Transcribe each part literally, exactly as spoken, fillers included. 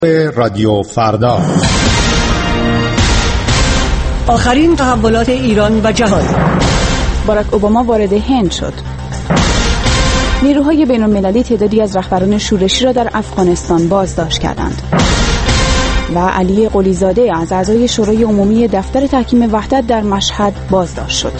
رادیو فردا. آخرین تحولات ایران و جهان. باراک اوباما وارد هند شد. نیروهای بین‌المللی تعدادی از رهبران شورشی را در افغانستان بازداشت کردند. و علی قلیزاده از اعضای شورای عمومی دفتر تحکیم وحدت در مشهد بازداشت شد.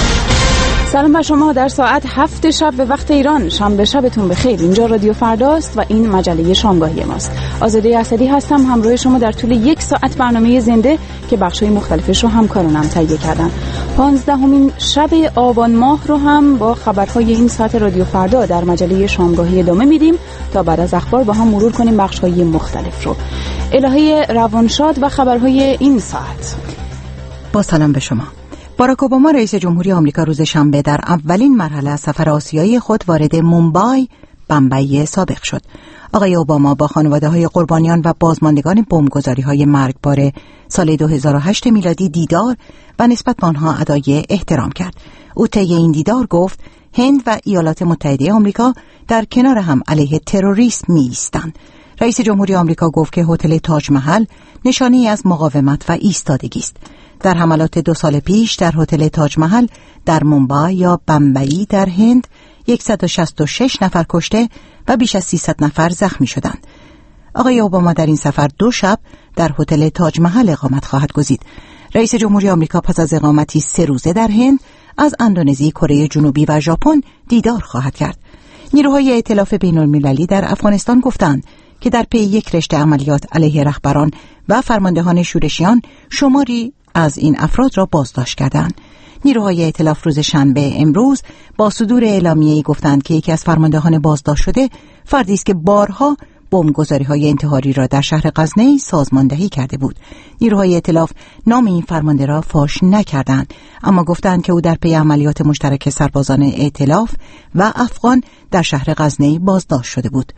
سلام بر شما در ساعت هفت شب به وقت ایران. شنبه شبتون بخیر. اینجا رادیو فرداست و این مجله شامگاهی ماست. آزاده اسدی هستم همراه شما در طول یک ساعت برنامه زنده که بخش‌های مختلفش رو همکارانم تهیه کردن. پانزدهمین شب آبان ماه رو هم با خبرهای این ساعت رادیو فردا در مجله شامگاهی ادامه میدیم تا بعد از اخبار با هم مرور کنیم بخش‌های مختلف رو. الهه روانشاد و خبرهای این ساعت. با سلام به شما. باراک اوباما رئیس جمهوری آمریکا روز شنبه در اولین مرحله از سفر آسیایی خود وارد مومبای، بمبئی سابق شد. آقای اوباما با خانواده‌های قربانیان و بازماندگان بمبگذاری‌های مرگبار سال دو هزار و هشت میلادی دیدار و نسبت به آنها ادای احترام کرد. او طی این دیدار گفت هند و ایالات متحده آمریکا در کنار هم علیه تروریسم می‌ایستند. رئیس جمهوری آمریکا گفت که هتل تاج محل نشانه‌ای از مقاومت و ایستادگی است. در حملات دو سال پیش در هتل تاج محل در مومبای یا بمبئی در هند صد و شصت و شش نفر کشته و بیش از سیصد نفر زخمی شدند. آقای اوباما در این سفر دو شب در هتل تاج محل اقامت خواهد گزید. رئیس جمهوری آمریکا پس از اقامتی سه روزه در هند از اندونزی، کره جنوبی و ژاپن دیدار خواهد کرد. نیروهای ائتلاف بین‌المللی در افغانستان گفتند که در پی یک رشته عملیات علیه رهبران و فرماندهان شورشیان شماری از این افراد را بازداشت کردند. نیروهای ائتلاف روز شنبه امروز با صدور اعلامیه‌ای گفتند که یکی از فرماندهان بازداشت شده فردی است که بارها بمبگذاری‌های انتحاری را در شهر غزنی سازماندهی کرده بود. نیروهای ائتلاف نام این فرمانده را فاش نکردند، اما گفتند که او در پی عملیات مشترک سربازان ائتلاف و افغان در شهر غزنی بازداشت شده بود.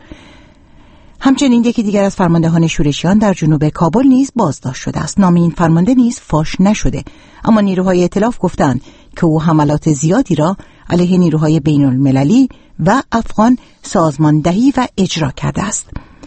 همچنین یکی دیگر از فرماندهان شورشیان در جنوب کابل نیز بازداشت شده است. نام این فرمانده نیز فاش نشده، اما نیروهای ائتلاف گفتند که او حملات زیادی را علیه نیروهای بین المللی و افغان سازماندهی و اجرا کرده است.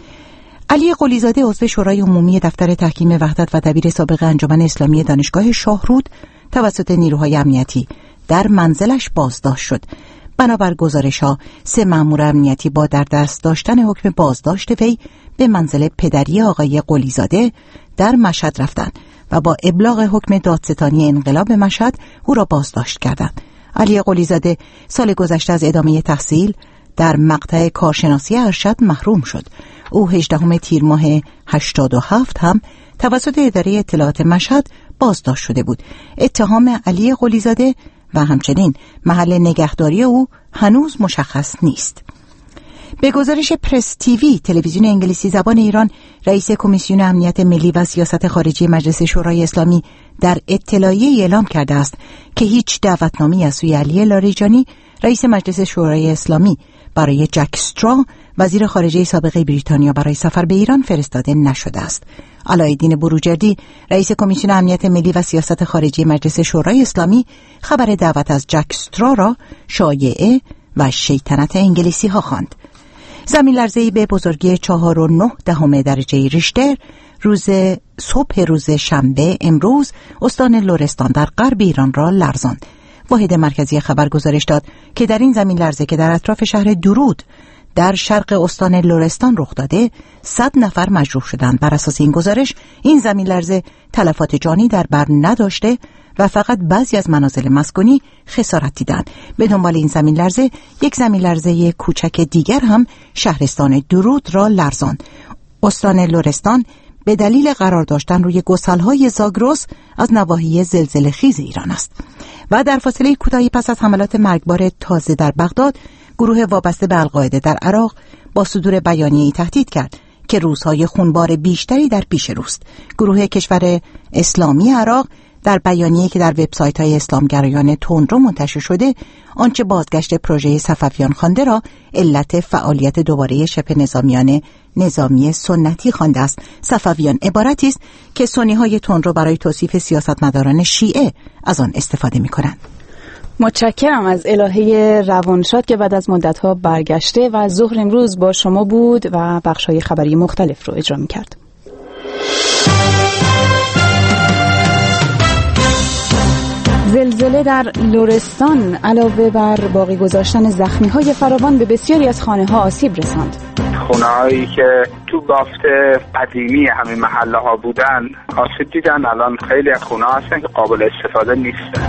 علی قلیزاده عضو شورای عمومی دفتر تحکیم وحدت و دبیر سابق انجمن اسلامی دانشگاه شاهرود توسط نیروهای امنیتی در منزلش بازداشت شد. بنابر گزارش‌ها سه مأمور امنیتی با در دست داشتن حکم بازداشت وی به منزل پدری آقای قلیزاده در مشهد رفتند و با ابلاغ حکم دادستانی انقلاب مشهد او را بازداشت کردند. علی قلیزاده سال گذشته از ادامه تحصیل در مقطع کارشناسی ارشد محروم شد. او هجدهم تیر ماه هشتاد و هفت هم توسط اداره اطلاعات مشهد بازداشت شده بود. اتهام علی قلیزاده و همچنین محل نگهداری او هنوز مشخص نیست. به گزارش پرس تیوی تلویزیون انگلیسی زبان ایران، رئیس کمیسیون امنیت ملی و سیاست خارجی مجلس شورای اسلامی در اطلاعیه‌ای اعلام کرده است که هیچ دعوتنامه‌ای از سوی علی لاریجانی رئیس مجلس شورای اسلامی برای جک استرا وزیر خارجه سابق بریتانیا برای سفر به ایران فرستاده نشده است. علایالدین بروجردی رئیس کمیسیون امنیت ملی و سیاست خارجی مجلس شورای اسلامی خبر دعوت از جک استرا را شایعه و شیطنت انگلیسی ها خواند. زمین لرزه‌ای به بزرگی چهار و نه دهم درجه ریشتر روز صبح روز شنبه امروز استان لرستان در غرب ایران را لرزاند. واحد مرکزی خبر گزارش داد که در این زمین لرزه که در اطراف شهر درود در شرق استان لرستان رخ داده صد نفر مجروح شدند. بر اساس این گزارش این زمین لرزه تلفات جانی در بر نداشته و فقط بعضی از منازل مسکونی خسارت دیدند. به دنبال این زمین لرزه یک زمین لرزه کوچک دیگر هم شهرستان درود را لرزاند. استان لرستان به دلیل قرار داشتن روی گسل‌های زاگرس از نواحی زلزله‌خیز ایران است. و در فاصله کوتاهی پس از حملات مرگبار تازه در بغداد، گروه وابسته به القاعده در عراق با صدور بیانیه‌ای تهدید کرد که روزهای خونبار بیشتری در پیش روست. گروه کشور اسلامی عراق در بیانیه‌ای که در وبسایت‌های اسلامگرایان تندرو منتشر شده، آنچه بازگشت پروژه صفویان خوانده را علت فعالیت دوباره شبه نظامیان نظامی سنتی خوانده است. صفویان عبارتی است که سنی‌های تندرو برای توصیف سیاستمداران شیعه از آن استفاده می‌کنند. متشکرم از الهه روانشاد که بعد از مدت‌ها برگشته و ظهر امروز با شما بود و بخش‌های خبری مختلف رو اجرا می‌کرد. زلزله در لرستان علاوه بر باقی گذاشتن زخمی‌های فراوان به بسیاری از خانه‌ها آسیب رساند. خونه‌هایی که تو بافت قدیمی همین محله ها بودن آسیب دیدن. الان خیلی از خونه هستن که قابل استفاده نیستن.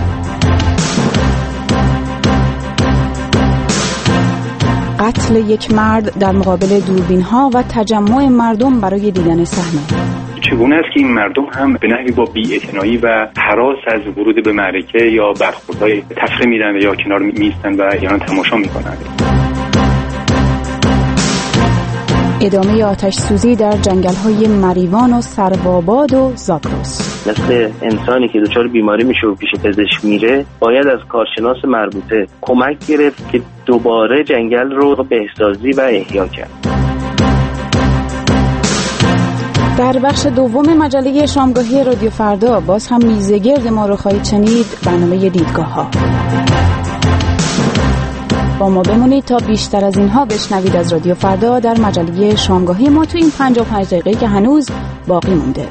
قتل یک مرد در مقابل دوربین‌ها و تجمع مردم برای دیدن صحنه. چگونه است که این مردم هم به نحوی با بی‌اعتنایی و هراس از ورود به معرکه یا برخوردهای تفریح میرن یا کنار میستن و یا تماشا میکنند. ادامه آتش سوزی در جنگل‌های مریوان و سروآباد و زاگرس. مثل انسانی که دچار بیماری میشه و پیش پزشک میره، باید از کارشناس مربوطه کمک گرفت که دوباره جنگل رو بهسازی و احیا کرد. در بخش دوم مجله شامگاهی رادیو فردا باز هم میزگرد ما رو خواهید شنید، برنامه دیدگاه‌ها. با ما بمونید تا بیشتر از اینها بشنوید از رادیو فردا در مجله شامگاهی ما تو این پنجاه و پنج دقیقه که هنوز باقی مونده.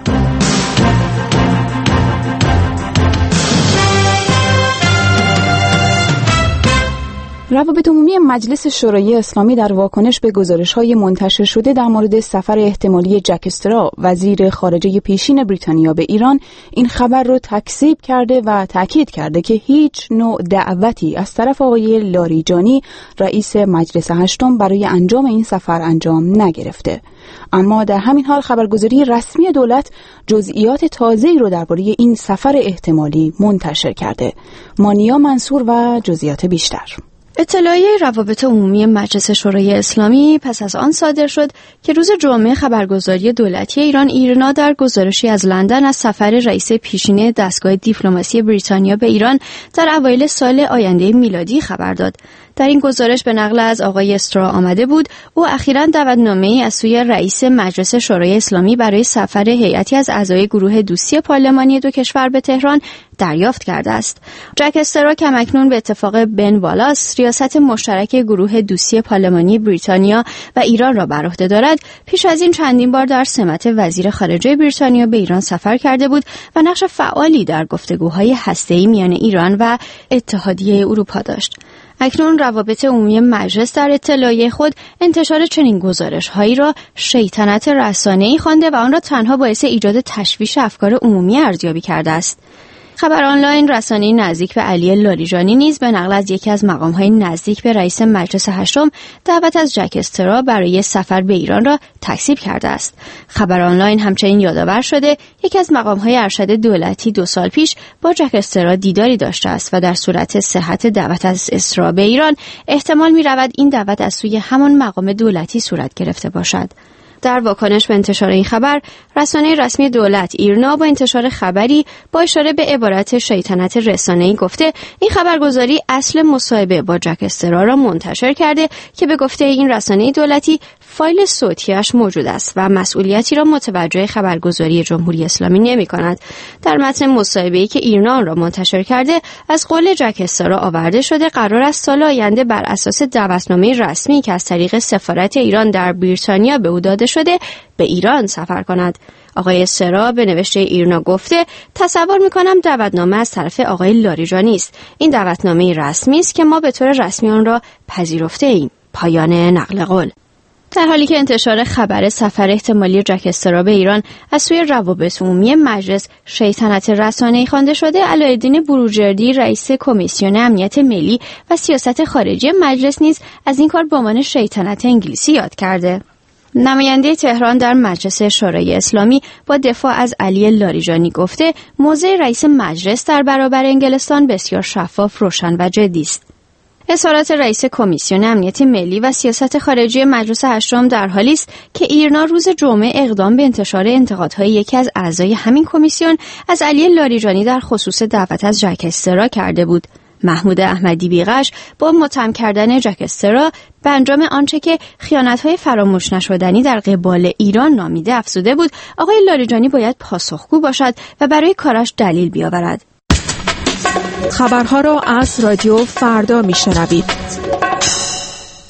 روابط عمومی مجلس شورای اسلامی در واکنش به گزارش‌های منتشر شده در مورد سفر احتمالی جک استرا وزیر خارجه پیشین بریتانیا به ایران این خبر رو تکذیب کرده و تاکید کرده که هیچ نوع دعوتی از طرف آقای لاریجانی رئیس مجلس هشتم برای انجام این سفر انجام نگرفته. اما در همین حال خبرگزاری رسمی دولت جزئیات تازه‌ای رو درباره این سفر احتمالی منتشر کرده. مانیا منصور و جزئیات بیشتر. اطلاعیه روابط عمومی مجلس شورای اسلامی پس از آن صادر شد که روز جمعه خبرگزاری دولتی ایران ایرنا در گزارشی از لندن از سفر رئیس پیشین دستگاه دیپلماسی بریتانیا به ایران در اوایل سال آینده میلادی خبر داد. در این گزارش به نقل از آقای استرا آمده بود او اخیراً دعوتنامه‌ای از سوی رئیس مجلس شورای اسلامی برای سفر هیئتی از اعضای گروه دوستی پارلمانی دو کشور به تهران دریافت کرده است. جک استرا که اکنون به اتفاق بن والاس ریاست مشترک گروه دوستی پارلمانی بریتانیا و ایران را بر عهده دارد، پیش از این چندین بار در سمت وزیر خارجه بریتانیا به ایران سفر کرده بود و نقش فعالی در گفتگوهای هسته‌ای میان ایران و اتحادیه اروپا داشت. اکنون روابط عمومی مجلس در اطلاعیه خود انتشار چنین گزارش‌هایی را شیطنت رسانه‌ای خوانده و آن را تنها باعث ایجاد تشویش افکار عمومی ارزیابی کرده است. خبر آنلاین رسانه‌ای نزدیک به علی لاریجانی نیز به نقل از یکی از مقام‌های نزدیک به رئیس مجلس هشتم دعوت از جک استرا برای سفر به ایران را تکذیب کرده است. خبر آنلاین همچنین یادآور شده یکی از مقام‌های ارشد دولتی دو سال پیش با جک استرا دیداری داشته است و در صورت صحت دعوت از استرا به ایران احتمال می‌رود این دعوت از سوی همان مقام دولتی صورت گرفته باشد. در واکنش به انتشار این خبر، رسانه رسمی دولت ایرنا با انتشار خبری با اشاره به عبارت شیطنت رسانه‌ای گفته این خبرگزاری اصل مصاحبه با جک استرا را منتشر کرده که به گفته این رسانه دولتی فایل صوتیش موجود است و مسئولیتی را متوجه خبرگزاری جمهوری اسلامی نمی‌کند. در متن مصاحبه‌ای که ایرنا را منتشر کرده از قول جک استرا آورده شده قرار است سال آینده بر اساس دعوتنامه رسمی که از طریق سفارت ایران در بریتانیا به او داده شده به ایران سفر کند. آقای استرا به نوشته ایرنا گفته تصور می‌کنم دعوتنامه از طرف آقای لاریجانی است. این دعوتنامه رسمی است که ما به طور رسمی آن را پذیرفته ایم. پایان نقل قول. در حالی که انتشار خبر سفر احتمالی جک استرا به ایران از سوی روابط عمومی مجلس شیطنت رسانه‌ای خوانده شده، علایالدین بروجردی رئیس کمیسیون امنیت ملی و سیاست خارجی مجلس نیز از این کار به عنوان شیطنت انگلیسی یاد کرده. نماینده تهران در مجلس شورای اسلامی با دفاع از علی لاریجانی گفته موضع رئیس مجلس در برابر انگلستان بسیار شفاف، روشن و جدی است. اظهارات رئیس کمیسیون امنیت ملی و سیاست خارجی مجلس هشتم در حالی است که ایرنا روز جمعه اقدام به انتشار انتقادهای یکی از اعضای همین کمیسیون از علی لاریجانی در خصوص دعوت از جک استرا کرده بود. محمود احمدی بیغش با متهم کردن جک استرا به انجام آنچه که خیانت‌های فراموش نشدنی در قبال ایران نامیده افزوده بود آقای لاریجانی باید پاسخگو باشد و برای کارش دلیل بیاورد. خبرها را از رادیو فردا میشنوید.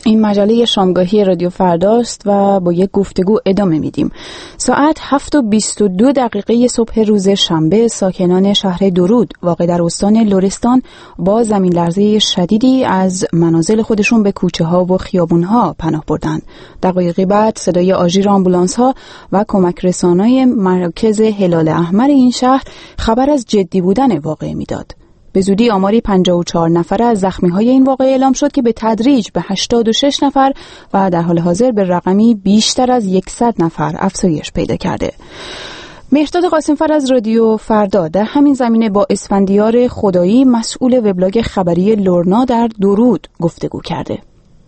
این مجله شامگاهی رادیو فرداست و با یک گفتگو ادامه میدیم. ساعت هفت و بیست و دو دقیقه صبح روز شنبه ساکنان شهر درود واقع در استان لرستان با زمین لرزه شدیدی از منازل خودشون به کوچه ها و خیابون ها پناه بردند. دقایقی بعد صدای آژیر آمبولانس ها و کمک رسانای مرکز هلال احمر این شهر خبر از جدی بودن واقعه میداد. به زودی آماری پنجاه و چهار نفر از زخمی‌های این واقعه اعلام شد که به تدریج به هشتاد و شش نفر و در حال حاضر به رقمی بیشتر از صد نفر افزایش پیدا کرده. مهرداد قاسمفر از رادیو فردا در همین زمینه با اسفندیار خدایی مسئول وبلاگ خبری لرنا در درود گفتگو کرده.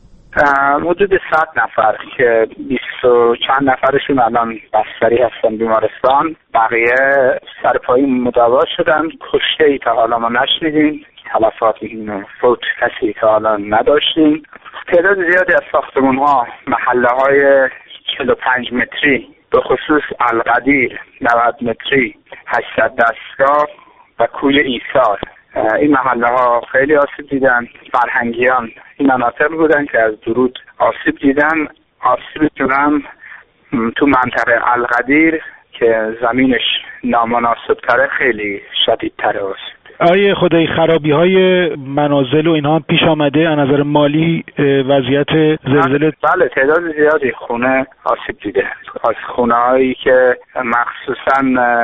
حدود صد نفر که بیست و چند نفرشون الان بستری هستن بیمارستان، بقیه سرپایی مداوا شدن. کشته ای تا حالا ما نشنیدیم، تلفات فوت کسی تا حالا نداشتیم. تعداد زیادی از ساختمون ها محله های چهل و پنج متری به خصوص القدیر نود متری، هشتصد دستگاه و کوی ایثار، این محله ها خیلی آسیب دیدن. فرهنگیان این مناطق بودن که از درود آسیب دیدن. آسیبشون هم تو منطقه القدیر که زمینش نامناسب تره خیلی شدید تره آسیب. آیه خدای خرابی های منازل و اینها پیش آمده از نظر مالی وضعیت زلزله؟ بله، تعداد زیادی خونه آسیب دیده. از خونه هایی که مخصوصا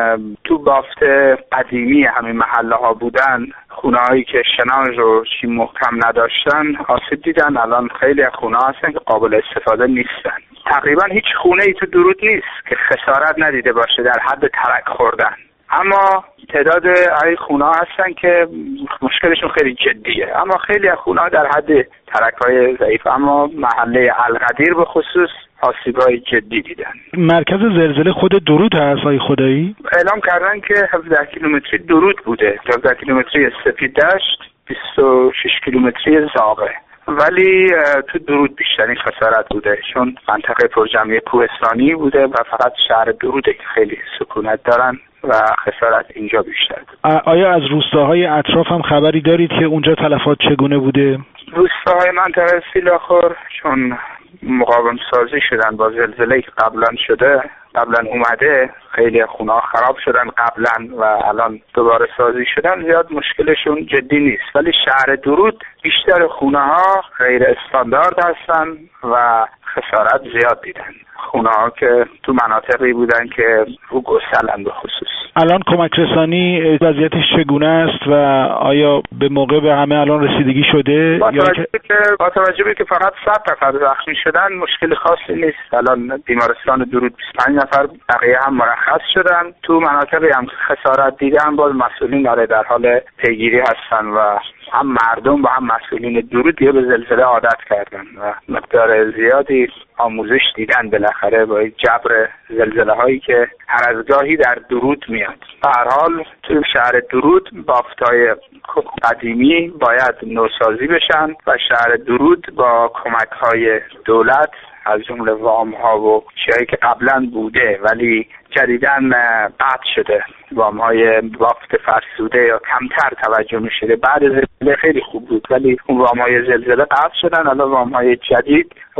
تو بافت قدیمی همین محله ها بودن، خونه هایی که شناژ و چی محکم نداشتن آسیب دیدن. الان خیلی از خونه ها هستن که قابل استفاده نیستن. تقریبا هیچ خونه ای تو درود نیست که خسارت ندیده باشه در حد ترک خوردن، اما تعداد ای خونه ها هستن که مشکلشون خیلی جدیه. اما خیلی از خونه ها در حد ترک های ضعیف، اما محله القدیر به خصوص آسیب های جدی دیدن. مرکز زلزله خود درود هست آقای خدایی؟ اعلام کردن که هفده کیلومتری درود بوده، هفده کیلومتری سپید دشت، بیست و شش کیلومتری زاغه، ولی تو درود بیشترین خسارت بوده چون منطقه پرجمعی کوهستانی بوده و فقط شهر دروده که خیلی سکونت دارن و خسارت اینجا بیشتر بود. آیا از روستاهای اطراف هم خبری دارید که اونجا تلفات چگونه بوده؟ روستاهای منطقه سیلاخور چون مقاوم سازی شدن با زلزله که قبلا شده، قبلا اومده، خیلی خونه ها خراب شدن قبلا و الان دوباره سازی شدن، زیاد مشکلشون جدی نیست. ولی شهر درود بیشتر خونه ها غیر استاندارد هستن و خسارت زیاد دیدن. خونه ها که تو مناطقی بودن که رو گسلن به خصوص. الان کمک رسانی وضعیتش چگونه است و آیا به موقع به همه الان رسیدگی شده؟ با توجه که با توجه که فقط صد نفر زخمی شدن مشکل خاصی نیست. الان بیمارستان درود بیست و پنج نفر، بقیه هم مرخص شدن. تو مناطقی هم خسارت دیدن باز مسئولین داره در حال پیگیری هستن و هم مردم و هم مسئولین درود دیگه به زلزله عادت کردن و مقدار زیادی آموزش دیدن بالاخره با جبر زلزله هایی که هر از گاهی در درود میاد. به هر حال تو شهر درود بافتای قدیمی باید نوسازی بشن و شهر درود با کمک های دولت از جمله وام ها و چیزایی که قبلا بوده ولی جدیداً قطع شده، وام های بافت فرسوده یا کمتر توجه می شده. بعد زلزله خیلی خوب بود ولی اون وام های زلزله قطع شدن. الان وام های جدید و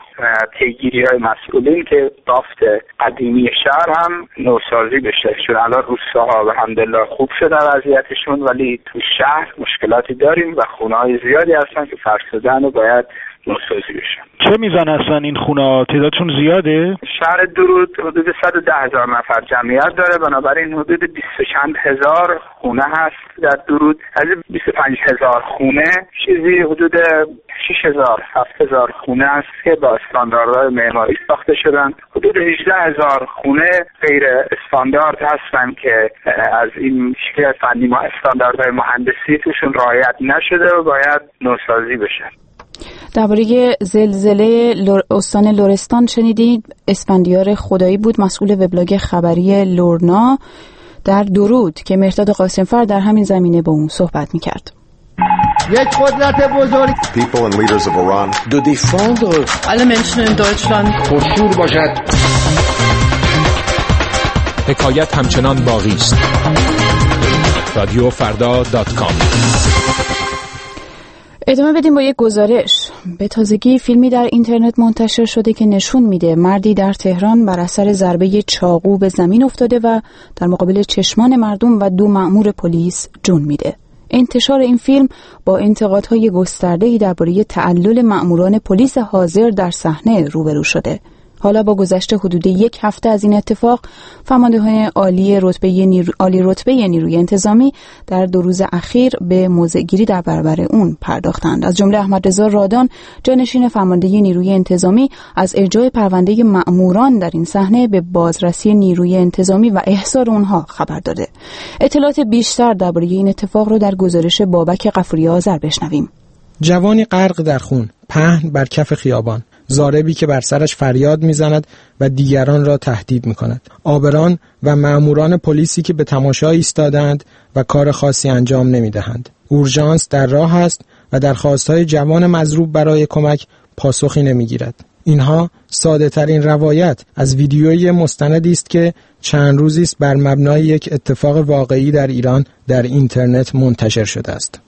پیگیری های مسئولین که بافت قدیمی شهر هم نوسازی بشه، چون الان روستاها به الحمدلله خوب شده وضعیتشون ولی تو شهر مشکلاتی داریم و خونه های زیادی هستن که فرسودن و باید نوسازی بشن. چه میزان هستن این خونه؟ تعدادشون زیاده؟ شهر درود حدود صد و ده هزار نفر جمعیت داره، بنابراین حدود بیست و چند هزار خونه هست در درود. از بیست و پنج هزار خونه چیزی حدود شش هزار هفت هزار خونه است که با استانداردهای معماری ساخته شدن. حدود هجده هزار خونه غیر استاندارد هستن که از این شکل فنی ما استانداردهای مهندسی توشون رعایت نشده و باید نوسازی بشن. درباره زلزله لر... استان لرستان شنیدید. اسفندیار خدایی بود مسئول وبلاگ خبری لرنا در درود که مهرداد قاسمفر در همین زمینه با اون صحبت میکرد. یک قدرت بزرگ People and leaders of Iran de défendre alle Menschen in Deutschland پرشور باشد. حکایت همچنان باقی است. رادیو فردا دات کام. ادامه بدیم با یک گزارش. به تازگی فیلمی در اینترنت منتشر شده که نشون میده مردی در تهران بر اثر ضربه چاقو به زمین افتاده و در مقابل چشمان مردم و دو مأمور پلیس جون میده. انتشار این فیلم با انتقادهای گسترده‌ای درباره تعلل مأموران پلیس حاضر در صحنه روبرو شده. حالا با گذشت حدود یک هفته از این اتفاق، فرماندهان عالی رتبه نیرو... عالی رتبه نیروی انتظامی در دو روز اخیر به موضع‌گیری در برابر اون پرداختند. از جمله احمد رضا رادان، جانشین فرمانده نیروی انتظامی، از ارجاع پرونده مأموران در این صحنه به بازرسی نیروی انتظامی و احضار اونها خبر داده. اطلاعات بیشتر درباره این اتفاق رو در گزارش بابک غفوری آذر بشنویم. جوانی غرق در خون، پهن بر کف خیابان، ضاربی که بر سرش فریاد میزند و دیگران را تهدید میکند. آبران و مأموران پلیسی که به تماشا ایستادند و کار خاصی انجام نمیدهند. اورژانس در راه است و درخواست‌های جوان مضروب برای کمک پاسخی نمیگیرد. اینها ساده ترین روایت از ویدیویی مستندی است که چند روزی است بر مبنای یک اتفاق واقعی در ایران در اینترنت منتشر شده است.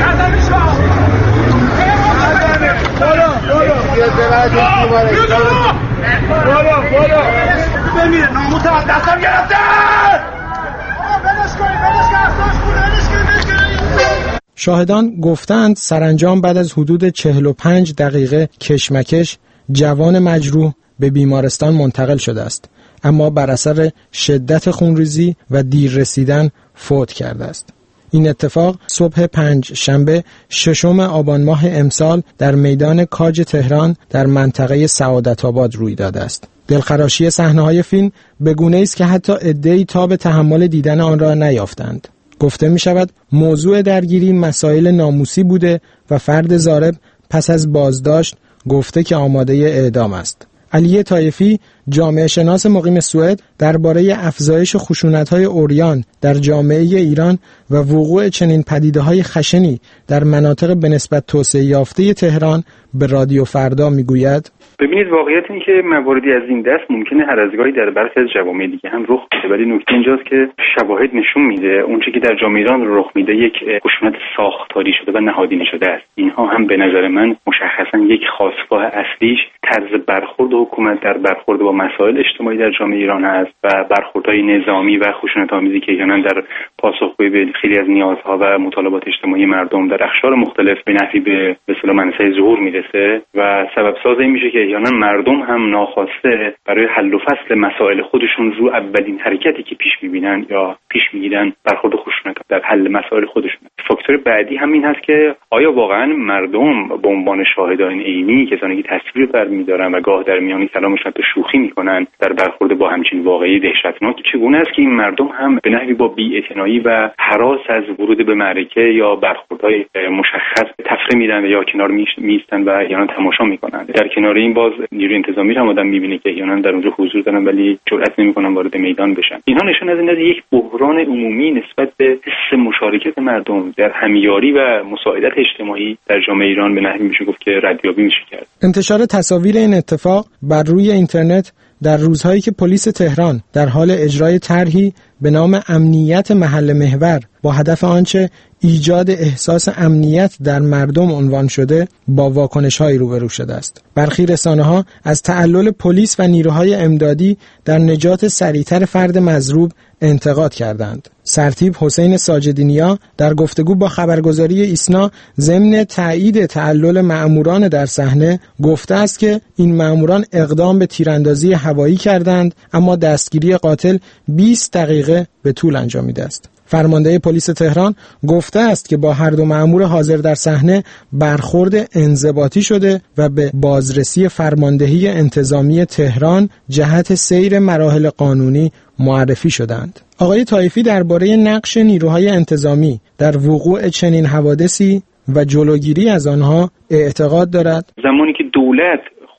شاهدان گفتند سرانجام بعد از حدود چهل و پنج دقیقه کشمکش جوان مجروح به بیمارستان منتقل شده است، اما بر اثر شدت خونریزی و دیر رسیدن فوت کرده است. این اتفاق صبح پنج شنبه ششم آبان ماه امسال در میدان کاج تهران در منطقه سعادت آباد روی داده است. دلخراشی صحنه‌های فیلم به گونه‌ای است که حتی عده‌ای تاب تحمل دیدن آن را نیافتند. گفته می شود موضوع درگیری مسائل ناموسی بوده و فرد ضارب پس از بازداشت گفته که آماده اعدام است. علی طایفی، جامعه شناس مقیم سوئد، درباره افزایش خشونت‌های عریان در جامعه ایران و وقوع چنین پدیده‌های خشنی در مناطق به نسبت توسعه یافته تهران به رادیو فردا میگوید: ببینید، واقعیت این که مواردی از این دست ممکنه هر از گاهی در برخی از جوامع دیگه هم رخ بده، ولی نکته اینجاست که شواهد نشون میده اونچه که در جامعه ایران رخ میده یک خشونت ساختاری شده و نهادینه شده است. اینها هم به نظر من مشخصا یک خاستگاه اصلیش طرز برخورد حکومت در برخورد با مسائل اجتماعی در جامعه ایران است و برخوردهای نظامی و خشونت‌آمیزی که احیانا در پاسخگویی به خیلی از نیازها و مطالبات اجتماعی مردم در اقشار مختلف به نحوی به به اصطلاح منصه ظهور میرسه و سبب ساز این میشه که احیانا مردم هم ناخواسته برای حل و فصل مسائل خودشون رو اولین حرکتی که پیش میبینن یا پیش میگیرن برخورد خشونت در حل مسائل خودشون. فاکتور بعدی هم این هست که آیا واقعا مردم به عنوان شاهدان عینی، کسانی که تصویر برمی‌دارن و گاه در میان کلامشون تو شوخی میکنن در برخورد با همچین واقعی دهشتناک، چگونه است که این مردم هم به نحوی با بی‌اعتنایی و هراس از ورود به معرکه یا برخوردهای مشخص تفره میرن یا کنار میستن و یا تماشا میکنن؟ در کنار این باز نیروی انتظامی هم آدم میبینه که احیانا در اونجا حضور دارن ولی جرئت نمیکنن وارد میدان بشن. اینها نشون از این از یک بحران عمومی نسبت به حس مشارکت مردم در همیاری و مساعدت اجتماعی در جامعه ایران به نحوی میشه گفت که ردیابی میشه کرد. انتشار تصاویر این اتفاق بر روی اینترنت در روزهایی که پلیس تهران در حال اجرای طرحی به نام امنیت محل محور با هدف آنچه ایجاد احساس امنیت در مردم عنوان شده با واکنش‌هایی روبرو شده است. برخی رسانه‌ها از تعلل پلیس و نیروهای امدادی در نجات سریعتر فرد مضروب انتقاد کردند. سرتیپ حسین ساجدینیا در گفتگو با خبرگزاری ایسنا ضمن تایید تعلل مأموران در صحنه گفته است که این مأموران اقدام به تیراندازی هوایی کردند، اما دستگیری قاتل بیست دقیقه به طول انجامیده است. فرمانده پلیس تهران گفته است که با هر دو مأمور حاضر در صحنه برخورد انضباطی شده و به بازرسی فرماندهی انتظامی تهران جهت سیر مراحل قانونی معرفی شدند. آقای طایفی درباره نقش نیروهای انتظامی در وقوع چنین حوادثی و جلوگیری از آنها اعتقاد دارد. زمانی که دولت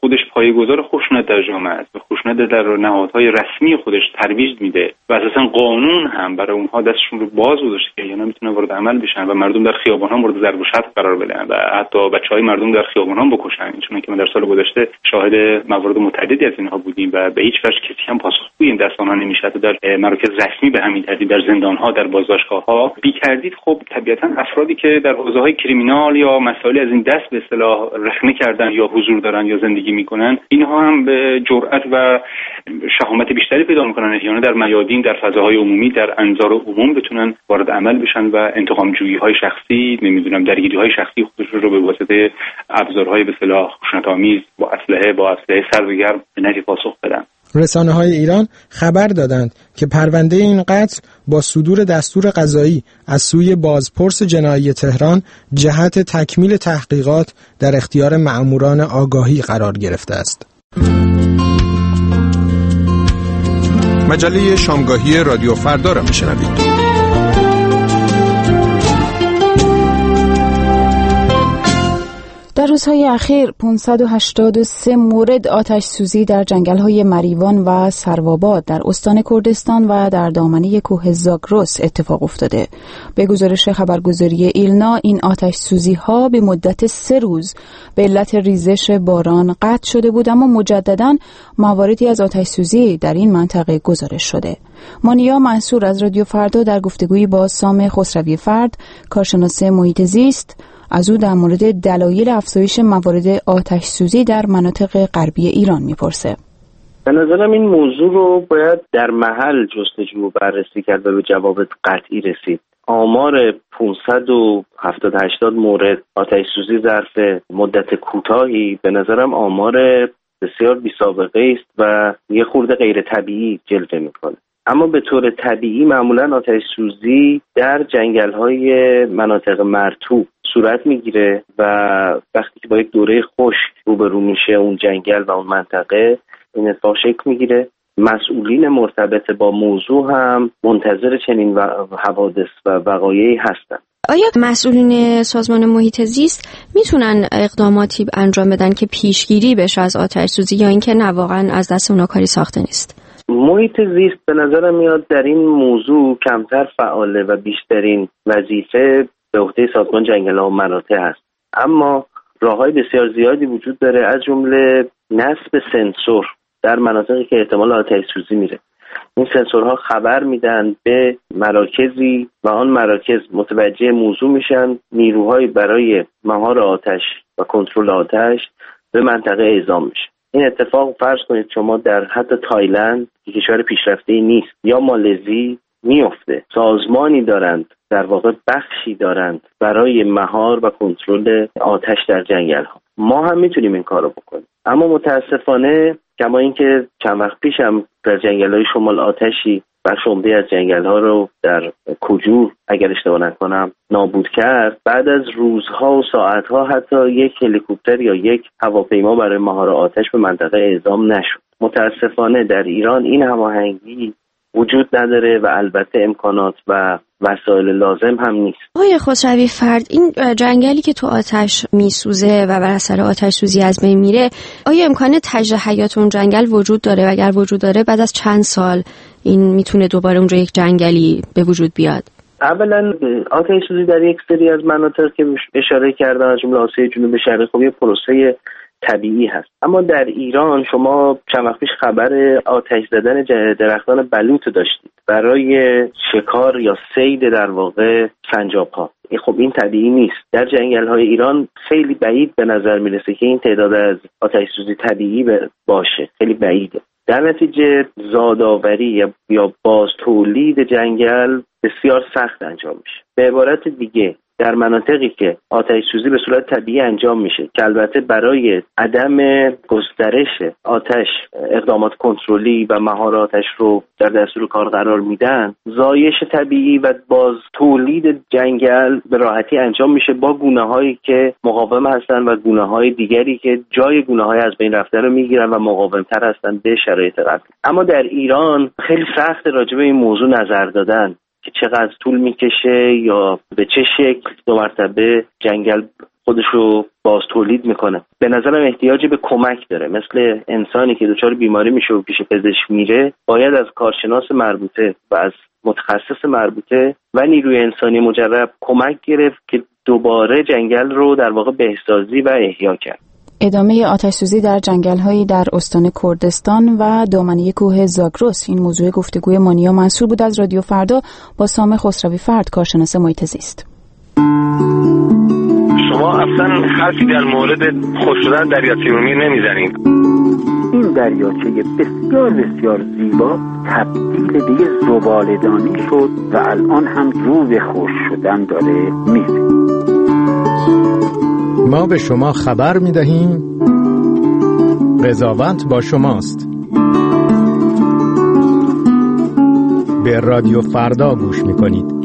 خودش پایه‌گذار خشونت در جامعه است و خشونت در نهادهای رسمی خودش ترویج میده و اساسا قانون هم برای اونها دستشون رو باز گذاشته که اینا میتونن وارد عمل بشن و مردم در خیابان‌ها مورد ضرب و شتم قرار بدن و حتی بچهای مردم در خیابان‌ها بکشن، چون که ما در سال گذشته شاهد موارد متعددی از اینها بودیم و به هیچ وجه کسی هم پاسخگوی این دستان‌ها نمیشه. در مراکز رسمی به همین ترتیب در زندان‌ها، در بازداشتگاه‌ها بی کردید خب طبیعتاً افرادی که در حوزه‌های کریمینال یا مسائل از این دست به اصطلاح رخنه کردن یا حضور دارن یا زندگی میکنن، اینها هم به جرأت و شهامت بیشتری پیدا میکنن، یعنی در میادین، در فضاهای عمومی، در انظار عموم بتونن وارد عمل بشن و انتقام جویی‌های شخصی، نمیدونم درگیری‌های شخصی خودشون رو به واسطه ابزارهای به اصطلاح خشونت‌آمیز با اسلحه با اسلحه سرد و گرم به نفی پاسخ بدن. رسانه‌های ایران خبر دادند که پرونده این قتل با صدور دستور قضایی از سوی بازپرس جنایی تهران جهت تکمیل تحقیقات در اختیار مأموران آگاهی قرار گرفته است. مجله شامگاهی رادیو فردا را میشنوید. در روزهای اخیر پانصد و هشتاد و سه مورد آتش سوزی در جنگل‌های مریوان و سروآباد در استان کردستان و در دامنه کوه زاگرس اتفاق افتاده. به گزارش خبرگزاری ایلنا این آتش سوزی‌ها به مدت سه روز به علت ریزش باران قطع شده بود، اما مجدداً مواردی از آتش سوزی در این منطقه گزارش شده. مانیا منصور از رادیو فردا در گفتگویی با سام خسروی فرد، کارشناس محیط زیست، از او در مورد دلایل افزایش موارد آتش سوزی در مناطق غربی ایران میپرسه. به نظرم این موضوع رو باید در محل جستجو و بررسی کرد و به جواب قطعی رسید. آمار پانصد و هفتاد هشتاد مورد آتش سوزی ظرف مدت کوتاهی به نظرم آمار بسیار بی‌سابقه است و یه خورده غیر طبیعی جلوه میکنه. اما به طور طبیعی معمولا آتش سوزی در جنگل‌های مناطق مرطوب صورت میگیره و وقتی که با یک دوره خشک روبرو میشه اون جنگل و اون منطقه، این اتفاق شکل میگیره. مسئولین مرتبط با موضوع هم منتظر چنین حوادث و وقایعی هستند. آیا مسئولین سازمان محیط زیست میتونن اقداماتی انجام بدن که پیشگیری بشه از آتش سوزی، یا اینکه نه واقعا از دست اونا کاری ساخته نیست؟ محیط زیست به نظرم میاد در این موضوع کمتر فعاله و بیشترین وظیفه به عهده سازمان جنگل‌ها و مراتع هست. اما راه‌های بسیار زیادی وجود داره، از جمله نصب سنسور در مناطقی که احتمال آتش سوزی میره. این سنسورها خبر میدن به مراکزی و آن مراکز متوجه موضوع میشن، نیروهای برای مهار آتش و کنترل آتش به منطقه اعزام میشه. این اتفاق فرض کنید شما در حتی تایلند که کشور پیشرفته‌ای نیست یا مالزی میفته. سازمانی دارند، در واقع بخشی دارند برای مهار و کنترل آتش در جنگل ها. ما هم میتونیم این کارو بکنیم، اما متاسفانه کما اینکه چند وقت پیش هم در جنگل های شمال آتشی بخش عمده از جنگل ها رو در کجور اگر اشتباه نکنم نابود کرد، بعد از روزها و ساعتها حتی یک هلیکوپتر یا یک هواپیما برای مهار آتش به منطقه اعزام نشد. متاسفانه در ایران این هماهنگی وجود نداره و البته امکانات و وسایل لازم هم نیست. آقای خسروی فرد، این جنگلی که تو آتش میسوزه و بر اثر آتش سوزی از بین میره، آیا امکان تجدید حیات اون جنگل وجود داره و اگر وجود داره بعد از چند سال این میتونه دوباره اونجا یک جنگلی به وجود بیاد؟ اولا آتش سوزی در یک سری از مناطق که اشاره کردن از جمله آسیای جنوبی شرقی خب یه پروسه طبیعی هست، اما در ایران شما چند وقت پیش خبر آتش زدن درختان بلوط داشتید برای شکار یا صید در واقع سنجاب‌ها. خب این طبیعی نیست. در جنگل‌های ایران خیلی بعید به نظر میرسه که این تعداد از آتش سوزی طبیعی باشه، خیلی بعیده. در نتیجه زادآوری یا باز تولید جنگل بسیار سخت انجام میشه. به عبارت دیگه در مناطقی که آتش سوزی به صورت طبیعی انجام میشه که البته برای عدم گسترش آتش اقدامات کنترلی و مهار آتش رو در دستور کار قرار میدن، زایش طبیعی و باز تولید جنگل به راحتی انجام میشه با گونه‌هایی که مقاوم هستن و گونه‌های دیگری که جای گونه‌های از بین رفته رو میگیرن و مقاوم‌تر هستن به شرایط قبلی. اما در ایران خیلی سخت راجع به این موضوع نظر دادن که چقدر طول میکشه یا به چه شکل دو مرتبه جنگل خودش رو باز تولید میکنه. به نظرم احتیاجی به کمک داره. مثل انسانی که دچار بیماری میشه و پیش پزشک میره، باید از کارشناس مربوطه و از متخصص مربوطه و نیروی انسانی مجرب کمک گرفت که دوباره جنگل رو در واقع بهسازی و احیا کرد. ادامه آتش‌سوزی در جنگل‌هایی در استان کردستان و دامنه کوه زاگرس، این موضوع گفتگوی مانیا منصور بود از رادیو فردا با سام خسروی فرد، کارشناس محیط زیست. شما اصلا حرفی در مورد خشک شدن دریاچه ارومیه نمیزنید. این دریاچه بسیار بسیار زیبا تبدیل به یه زباله‌دانی شد و الان هم رو به خشک شدن داره میره. ما به شما خبر میدهیم قضاوت با شماست. به رادیو فردا گوش میکنید.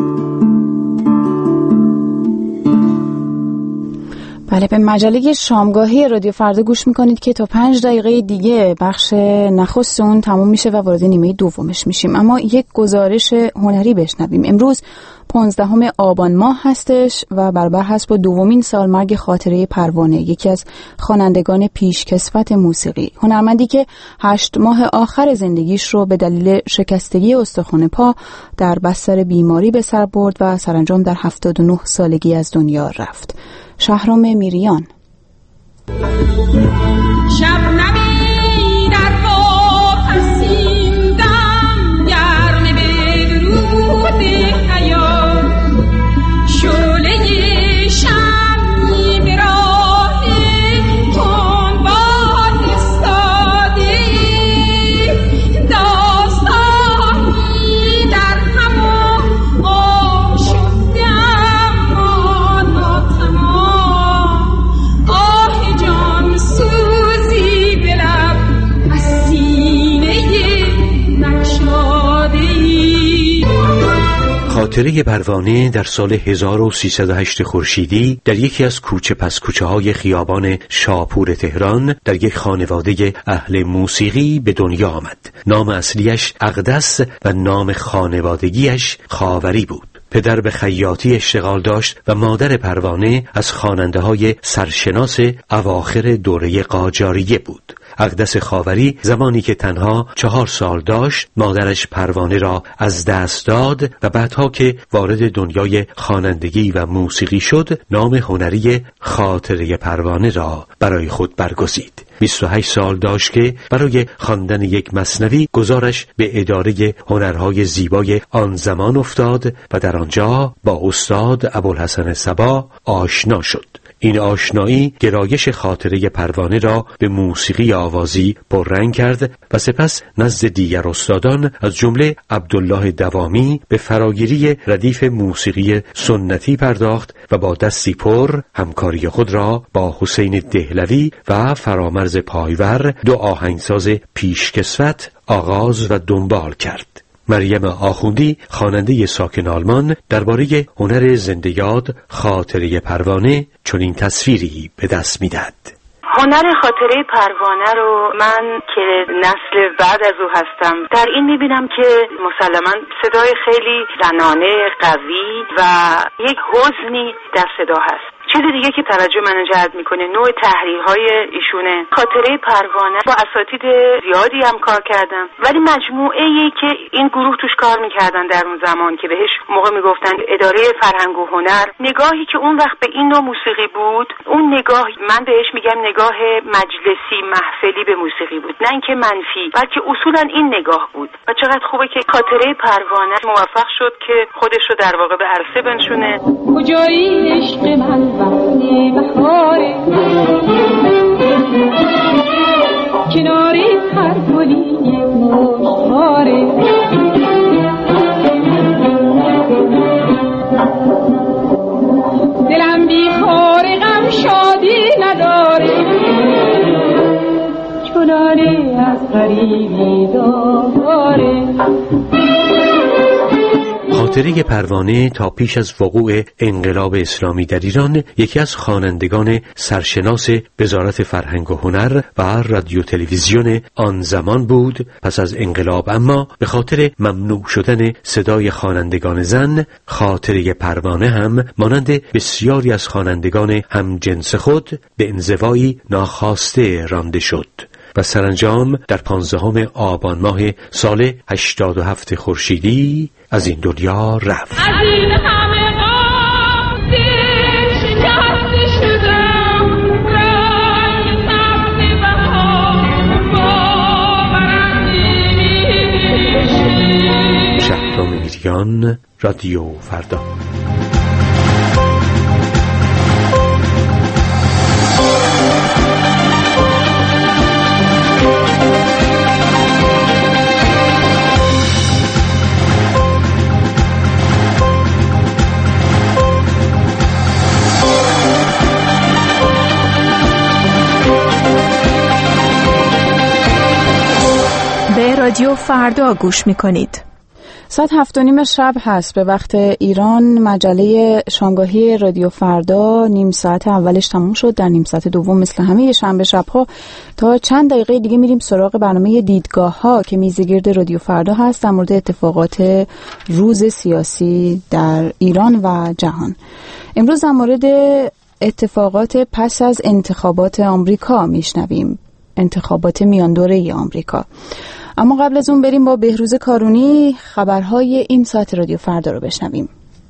بله، به مجله شامگاهی رادیو فردا گوش میکنید که تا پنج دقیقه دیگه بخش نخست اون تموم میشه و وارد نیمه دومش میشیم. اما یک گزارش هنری بشنویم. امروز پانزدهم آبان ماه هستش و برابر هست با دومین سالمرگ خاطره پروانه، یکی از خوانندگان پیشکسوت موسیقی. هنرمندی که هشت ماه آخر زندگیش رو به دلیل شکستگی استخوان پا در بستر بیماری به سر برد و سرانجام در هفتاد و نه سالگی از دنیا رفت. شهرام میریان. خاطره پروانه در سال هزار و سیصد و هشت خورشیدی در یکی از کوچه پس کوچه های خیابان شاپور تهران در یک خانواده اهل موسیقی به دنیا آمد. نام اصلیش اقدس و نام خانوادگیش خاوری بود. پدر به خیاطی اشتغال داشت و مادر پروانه از خواننده های سرشناس اواخر دوره قاجاریه بود. اقدس خاوری زمانی که تنها چهار سال داشت مادرش پروانه را از دست داد و بعدها که وارد دنیای خوانندگی و موسیقی شد نام هنری خاطره پروانه را برای خود برگزید. بیست و هشت سال داشت که برای خواندن یک مثنوی گزارش به اداره هنرهای زیبای آن زمان افتاد و در آنجا با استاد ابوالحسن صبا آشنا شد. این آشنایی گرایش خاطره پروانه را به موسیقی آوازی پررنگ کرد و سپس نزد دیگر استادان از جمله عبدالله دوامی به فراگیری ردیف موسیقی سنتی پرداخت و با دستی پر همکاری خود را با حسین دهلوی و فرامرز پایور دو آهنگساز پیشکسوت آغاز و دنبال کرد. مریم آخوندی خواننده ساکن آلمان درباره هنر زنده یاد خاطره پروانه چنین تصویری به دست می‌دهد. هنر خاطره پروانه رو من که نسل بعد از او هستم در این می‌بینم که مسلماً صدای خیلی زنانه قوی و یک حزنی در صدا هست. چیز دیگه که توجه منو جلب میکنه نوع تحریرهای ایشونه. خاطره پروانه با اساتید زیادی هم کار کردم ولی مجموعه ای که این گروه توش کار میکردن در اون زمان که بهش موقع میگفتن اداره فرهنگ و هنر، نگاهی که اون وقت به این نوع موسیقی بود، اون نگاه من بهش میگم نگاه مجلسی محفلی به موسیقی بود، نه اینکه منفی، بلکه اصولا این نگاه بود. و چقدر خوبه که خاطره پروانه موفق شد که خودش رو در واقع به عرصه بنشونه. کجایی عشق من وقتی بهاره کناری پرگلی مشتاره دلم بیخار غم شادی نداره چنانه از غریبی داره. خاطره پروانه تا پیش از وقوع انقلاب اسلامی در ایران یکی از خوانندگان سرشناس وزارت فرهنگ و هنر و رادیو تلویزیون آن زمان بود. پس از انقلاب اما به خاطر ممنوع شدن صدای خوانندگان زن، خاطره پروانه هم مانند بسیاری از خوانندگان همجنس خود به انزوایی ناخواسته رانده شد و سرانجام در پانزدهم آبان ماه سال هشتاد و هفت خورشیدی از این دنیا رفت. شهرام میریان، رادیو فردا. به رادیو فردا گوش میکنید. ساعت هفت و نیم شب هست به وقت ایران. مجله شامگاهی رادیو فردا نیم ساعت اولش تموم شد. در نیم ساعت دوم مثل همه شنبه شب‌ها تا چند دقیقه دیگه میریم سراغ برنامه دیدگاه ها که میزگرد رادیو فردا هست در مورد اتفاقات روز سیاسی در ایران و جهان. امروز در مورد اتفاقات پس از انتخابات آمریکا میشنویم، انتخابات میان دوره آمریکا. اما قبل از اون بریم با بهروز کارونی خبرهای این ساعت رادیو فردا رو بشنویم.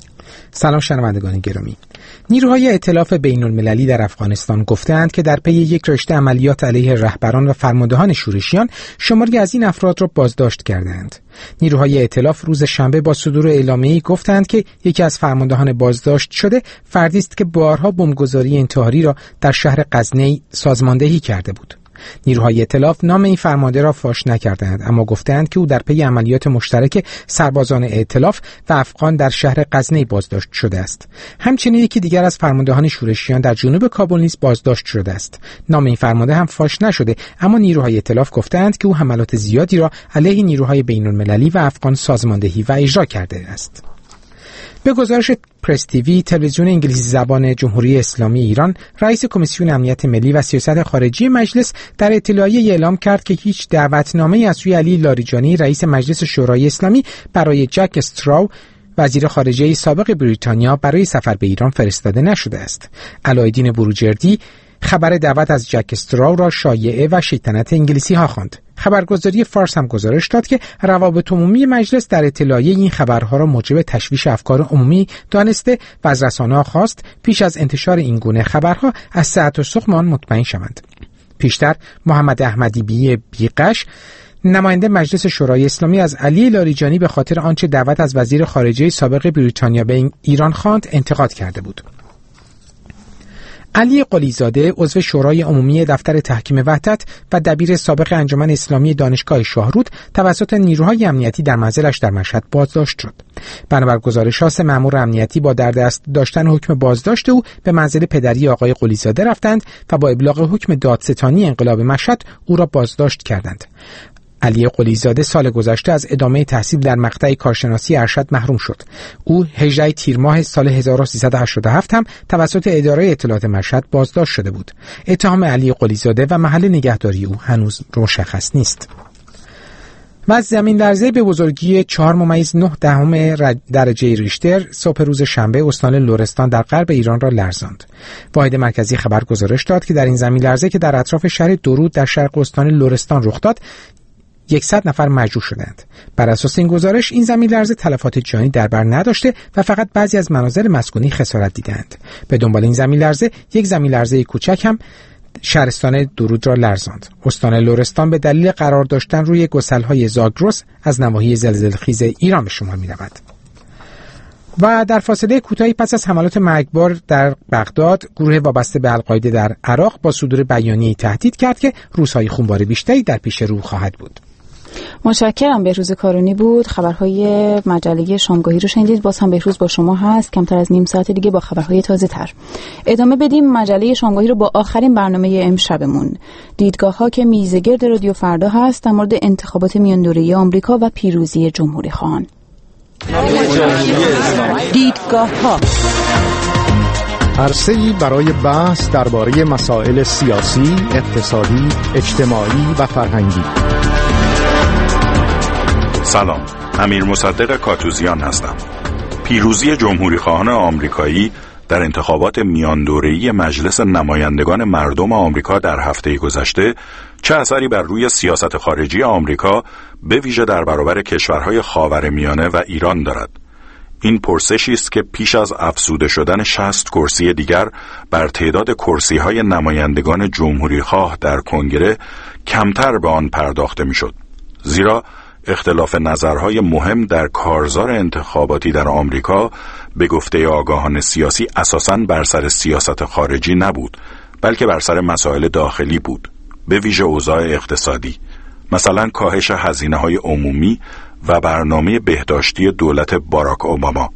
سلام شنوندگان گرامی. نیروهای ائتلاف بین‌المللی در افغانستان گفتند که در پی یک رشته عملیات علیه رهبران و فرماندهان شورشیان شماری از این افراد را بازداشت کردند. نیروهای ائتلاف روز شنبه با صدور اعلامیه‌ای گفتند که یکی از فرماندهان بازداشت شده فردی است که بارها بمبگذاری انتحاری را در شهر غزنی سازماندهی کرده بود. نیروهای ائتلاف نام این فرمانده را فاش نکردند، اما گفتند که او در پی عملیات مشترک سربازان ائتلاف و افغان در شهر غزنی بازداشت شده است. همچنین یکی دیگر از فرماندهان شورشیان در جنوب کابل نیز بازداشت شده است. نام این فرمانده هم فاش نشده، اما نیروهای ائتلاف گفتند که او حملات زیادی را علیه نیروهای بین‌المللی و افغان سازماندهی و اجرا کرده است. به گزارش پرس تیوی، تلویزیون انگلیسی زبان جمهوری اسلامی ایران، رئیس کمیسیون امنیت ملی و سیاست خارجی مجلس در اطلاعیه اعلام کرد که هیچ دعوتنامه‌ای از سوی علی لاریجانی رئیس مجلس شورای اسلامی برای جک استراو وزیر خارجه سابق بریتانیا برای سفر به ایران فرستاده نشده است. علایالدین بروجردی خبر دعوت از جک استراو را شایعه و شیطنت انگلیسی ها خواند. خبرگزاری فارس هم گزارش داد که روابط عمومی مجلس در اطلاعیه این خبرها را موجب تشویش افکار عمومی دانسته و از رسانه‌ها خواست پیش از انتشار این گونه خبرها از صحت و سقم آن مطمئن شوند. پیشتر محمد احمدی بی بیقش، نماینده مجلس شورای اسلامی، از علی لاریجانی به خاطر آنچه دعوت از وزیر خارجه سابق بریتانیا به ایران خواند انتقاد کرده بود. علی قلیزاده، عضو شورای عمومی دفتر تحکیم وحدت و دبیر سابق انجمن اسلامی دانشگاه شاهرود، توسط نیروهای امنیتی در منزلش در مشهد بازداشت شد. بنابر گزارش‌ها سه مأمور امنیتی با در دست داشتن حکم بازداشت او به منزل پدری آقای قلیزاده رفتند و با ابلاغ حکم دادستانی انقلاب مشهد او را بازداشت کردند. علی قلیزاده سال گذشته از ادامه تحصیل در مقطع کارشناسی ارشد محروم شد. او هجده تیر ماه سال هزار و سیصد و هشتاد و هفت هم توسط اداره اطلاعات مشهد بازداشت شده بود. اتهام علی قلیزاده و محل نگهداری او هنوز مشخص نیست. و از زمین لرزه به بزرگی چهار ممیز نه دهم درجه ریشتر صبح روز شنبه استان لرستان در غرب ایران را لرزاند. واحد مرکزی خبر گزارش داد که در این زمین لرزه که در اطراف شهر درود در شرق استان لرستان رخ داد، صد نفر مجروح شدند. بر اساس این گزارش این زمین لرزه تلفات جانی در بر نداشته و فقط بعضی از منازل مسکونی خسارت دیدند. به دنبال این زمین لرزه یک زمین لرزه کوچک هم شهرستان درود را لرزاند. استان لرستان به دلیل قرار داشتن روی گسل‌های زاگرس از نواحی زلزله‌خیز ایران به شمار می‌رود. و در فاصله کوتاهی پس از حملات مرگبار در بغداد، گروه وابسته به القاعده در عراق با صدور بیانیه‌ای تهدید کرد که روزهای خونبار بیشتری در پیش رو خواهد بود. متشکرم. بهروز کارونی بود. خبرهای مجله شامگاهی رو شنیدید. باز هم بهروز با شما هست، کمتر از نیم ساعت دیگه با خبرهای تازه تر. ادامه بدیم مجله شامگاهی رو با آخرین برنامه امشبمون، دیدگاه ها که میزگرد رادیو فردا هست در مورد انتخابات میان دوره آمریکا و پیروزی جمهوری خواهان. دیدگاه ها، عرصه‌ای برای بحث درباره مسائل سیاسی، اقتصادی، اجتماعی و فرهنگی. سلام، امیر مصدق کاتوزیان هستم. پیروزی جمهوری خواهان آمریکایی در انتخابات میان دوره‌ای مجلس نمایندگان مردم آمریکا در هفته گذشته چه اثری بر روی سیاست خارجی آمریکا به ویژه در برابر کشورهای خاورمیانه و ایران دارد؟ این پرسشی است که پیش از افزوده شدن شصت کرسی دیگر بر تعداد کرسی‌های نمایندگان جمهوری‌خواه در کنگره کمتر به آن پرداخته می‌شد. زیرا اختلاف نظرهای مهم در کارزار انتخاباتی در آمریکا به گفته آگاهان سیاسی اساساً بر سر سیاست خارجی نبود، بلکه بر سر مسائل داخلی بود، به ویژه اوضاع اقتصادی، مثلا کاهش هزینه‌های عمومی و برنامه بهداشتی دولت باراک اوباما.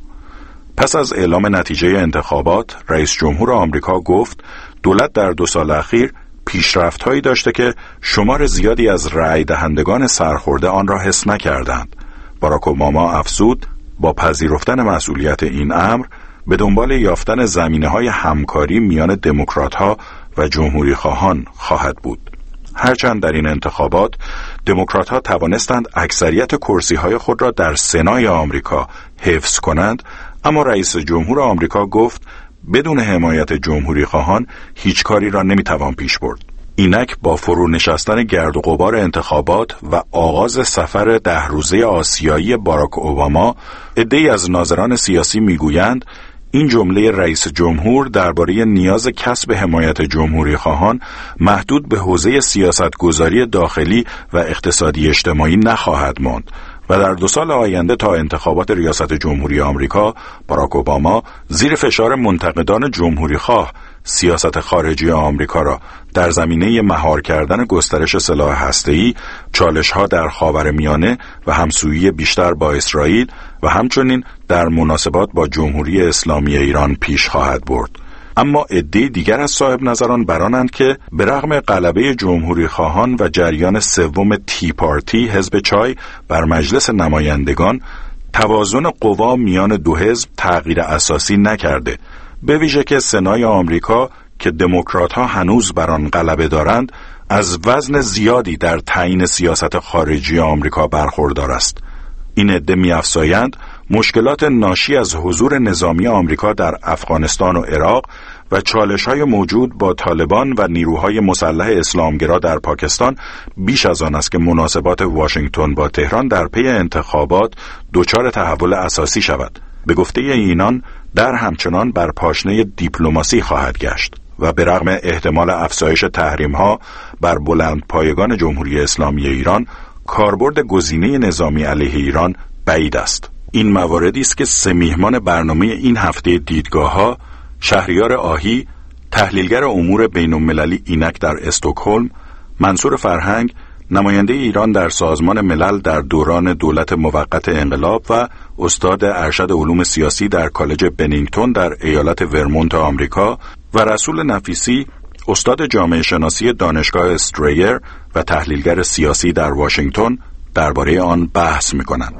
پس از اعلام نتیجه انتخابات، رئیس جمهور آمریکا گفت دولت در دو سال اخیر پیشرفت‌هایی داشته که شمار زیادی از رأی دهندگان سرخورده آن را حس نکردند. باراک اوباما افزود با پذیرفتن مسئولیت این امر به دنبال یافتن زمینه‌های همکاری میان دموکرات‌ها و جمهوری‌خواهان خواهد بود. هرچند در این انتخابات دموکرات‌ها توانستند اکثریت کرسی‌های خود را در سنای آمریکا حفظ کنند، اما رئیس جمهور آمریکا گفت بدون حمایت جمهوری خواهان هیچ کاری را نمیتوان پیش برد. اینک با فرو نشستن گرد و غبار انتخابات و آغاز سفر ده روزه آسیایی باراک اوباما، عده‌ای از ناظران سیاسی میگویند این جمله رئیس جمهور درباره نیاز کسب حمایت جمهوری خواهان محدود به حوزه سیاستگذاری داخلی و اقتصادی اجتماعی نخواهد ماند و در دو سال آینده تا انتخابات ریاست جمهوری آمریکا، باراک اوباما زیر فشار منتقدان جمهوری خواه سیاست خارجی آمریکا را در زمینه مهار کردن گسترش سلاح هسته‌ای، چالش‌ها در خاورمیانه و همسویی بیشتر با اسرائیل و همچنین در مناسبات با جمهوری اسلامی ایران پیش خواهد برد. اما عده دیگر از صاحب نظران برانند که به رغم غلبه جمهوری خواهان و جریان سوم تی پارتی حزب چای بر مجلس نمایندگان، توازن قوا میان دو حزب تغییر اساسی نکرده، به ویژه که سنای آمریکا که دموکرات‌ها هنوز بر آن غلبه دارند از وزن زیادی در تعیین سیاست خارجی آمریکا برخوردار است. این عده می‌افزایند مشکلات ناشی از حضور نظامی آمریکا در افغانستان و عراق و چالش‌های موجود با طالبان و نیروهای مسلح اسلامگرا در پاکستان بیش از آن است که مناسبات واشنگتن با تهران در پی انتخابات دچار تحول اساسی شود. به گفته اینان در همچنان بر پاشنه دیپلماسی خواهد گشت و به رغم احتمال افزایش تحریم‌ها بر بلند پایگان جمهوری اسلامی ایران، کاربرد گزینه نظامی علیه ایران بعید است. این مواردی است که سه میهمان برنامه این هفته دیدگاه‌ها، شهریار آهی، تحلیلگر امور بین‌المللی اینک در استکهلم، منصور فرهنگ، نماینده ایران در سازمان ملل در دوران دولت موقت انقلاب و استاد ارشد علوم سیاسی در کالج بنینگتون در ایالت ورمونت آمریکا، و رسول نفیسی، استاد جامعه شناسی دانشگاه استریر و تحلیلگر سیاسی در واشنگتن، درباره آن بحث می‌کنند.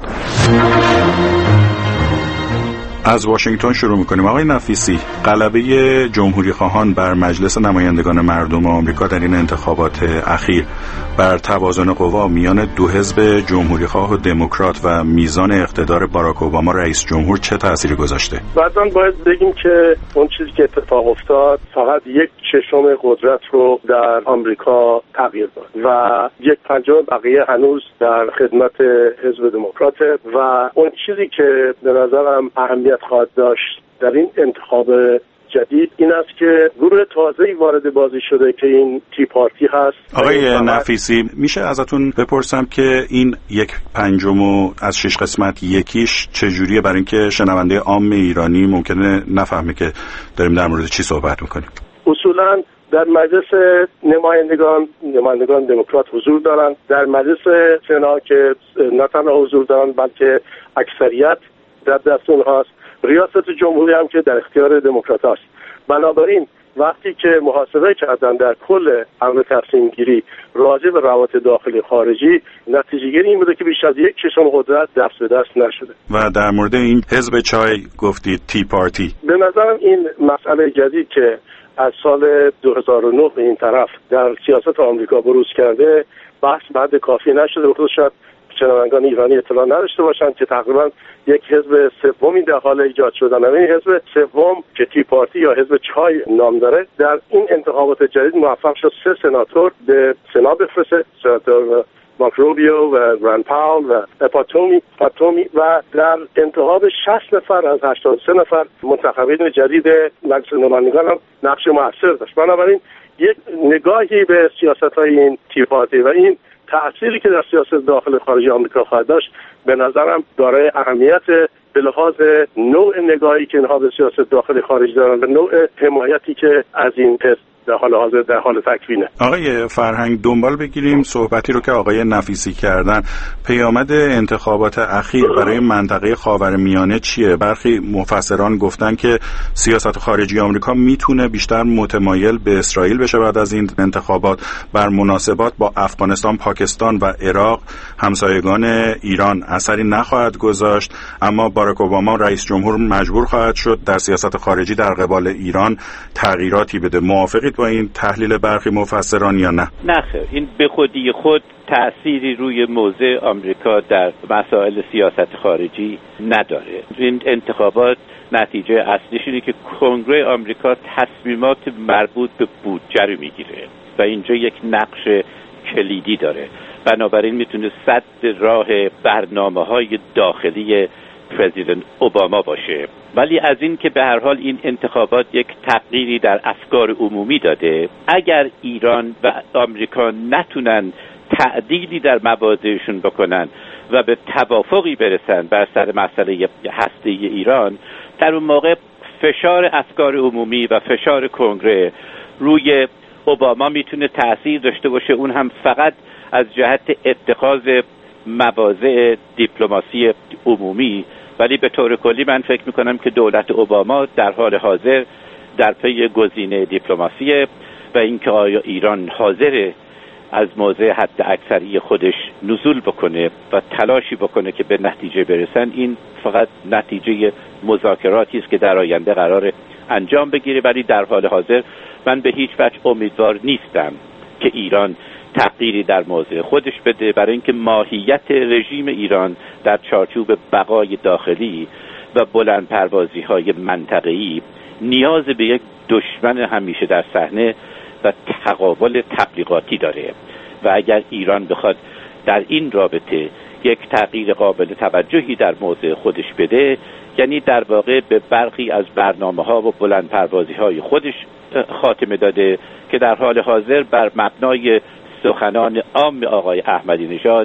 از واشنگتن شروع می‌کنیم. آقای نفیسی، غلبه جمهوری خواهان بر مجلس نمایندگان مردم آمریکا در این انتخابات اخیر بر توازن قوا میان دو حزب جمهوری خواه و دموکرات و میزان اقتدار باراک اوباما رئیس جمهور چه تأثیری گذاشته؟ بعداً باید بگیم که اون چیزی که اتفاق افتاد فقط یک ششم قدرت رو در آمریکا تغییر داد و یک پنجم بقیه هنوز در خدمت حزب دموکراته و اون چیزی که به نظرم اهمیت خواهد داشت در این انتخاب جدید این است که گروه تازه‌ای وارد بازی شده که این تی پارتی هست. آقای نفیسی، میشه ازتون بپرسم که این یک پنجم و از شش قسمت یکیش چجوریه، برای اینکه شنونده عام ایرانی ممکنه نفهمه که داریم در مورد چی صحبت میکنیم؟ اصولاً در مجلس نمایندگان نمایندگان دموکرات حضور دارند، در مجلس سنا که نه تنها حضور دارند بلکه اکثریت در دست اونهاست، ریاست جمهوری هم که در اختیار دموکرات است. بنابراین وقتی که محاسبه کردن در کل امر تصمیم گیری راجع به روابط داخلی خارجی، نتیجه گیری این بوده که بیش از یک ششم قدرت دست به دست نشده. و در مورد این حزب چای گفتید تی پارتی، به نظرم این مسئله جدید که از سال دو هزار و نه به این طرف در سیاست آمریکا بروز کرده بحث بعد کافی نشده و شاید شنوندگان ایرانی اطلاع نداشته باشند که تقریبا یک حزب سومی در حال ایجاد شدن. این حزب سوم که تی پارتی یا حزب چای نام داره در این انتخابات جدید موفق شد سه سناتور به سنا بفرسته، سناتور مارک روبیو و رند پاول و پاتومی پاتومی و در انتخاب شصت نفر از هشتاد و سه نفر منتخبین جدید مجلس نمایندگان هم نقش موثر داشت. بنابراین یک نگاهی به سیاست‌های این تی پارتی و این تأثیری که در سیاست داخل خارجی آمریکا خواهد داشت به نظرم دارای اهمیت به لحاظ نوع نگاهی که اینها به سیاست داخل خارجی دارن و نوع حمایتی که از این حزب در حال حاضر در حال تکوینه. آقای فرهنگ، دنبال بگیریم صحبتی رو که آقای نفیسی کردن. پیامد انتخابات اخیر برای منطقه خاورمیانه چیه؟ برخی مفسران گفتن که سیاست خارجی آمریکا میتونه بیشتر متمایل به اسرائیل بشه بعد از این انتخابات. بر مناسبات با افغانستان، پاکستان و عراق همسایگان ایران اثری نخواهد گذاشت، اما باراک اوباما رئیس جمهور مجبور خواهد شد در سیاست خارجی در قبال ایران تغییراتی بده. موافقید با این تحلیل برخی مفسران یا نه؟ نه خیر، این به خودی خود تأثیری روی موضع آمریکا در مسائل سیاست خارجی نداره. این انتخابات نتیجه اصلیش اینه که کنگره آمریکا تصمیمات مربوط به بودجه رو میگیره و اینجا یک نقش کلیدی داره. بنابراین میتونه سد راه برنامه‌های داخلی پرزیدنت اوباما باشه. ولی از این که به هر حال این انتخابات یک تغییری در افکار عمومی داده، اگر ایران و آمریکا نتونن تعدیلی در مبادئشون بکنن و به توافقی برسن بر سر مسئله هسته‌ای ایران، در اون موقع فشار افکار عمومی و فشار کنگره روی اوباما میتونه تأثیر داشته باشه، اون هم فقط از جهت اتخاذ مواضع دیپلماسی عمومی. ولی به طور کلی من فکر میکنم که دولت اوباما در حال حاضر در پی گزینه دیپلماسیه و اینکه آیا ایران حاضره از موضع حد اکثری خودش نزول بکنه و تلاشی بکنه که به نتیجه برسن، این فقط نتیجه مذاکراتی است که در آینده قرار انجام بگیره. ولی در حال حاضر من به هیچ وجه امیدوار نیستم که ایران تغییری در موضع خودش بده، برای اینکه ماهیت رژیم ایران در چارچوب بقای داخلی و بلند پروازی های منطقه‌ای نیاز به یک دشمن همیشه در صحنه و تقابل تبلیغاتی داره و اگر ایران بخواد در این رابطه یک تغییر قابل توجهی در موضع خودش بده، یعنی در واقع به برخی از برنامه‌ها و بلند پروازی های خودش خاتمه داده که در حال حاضر بر مبنای سخنان عام آقای احمدی نژاد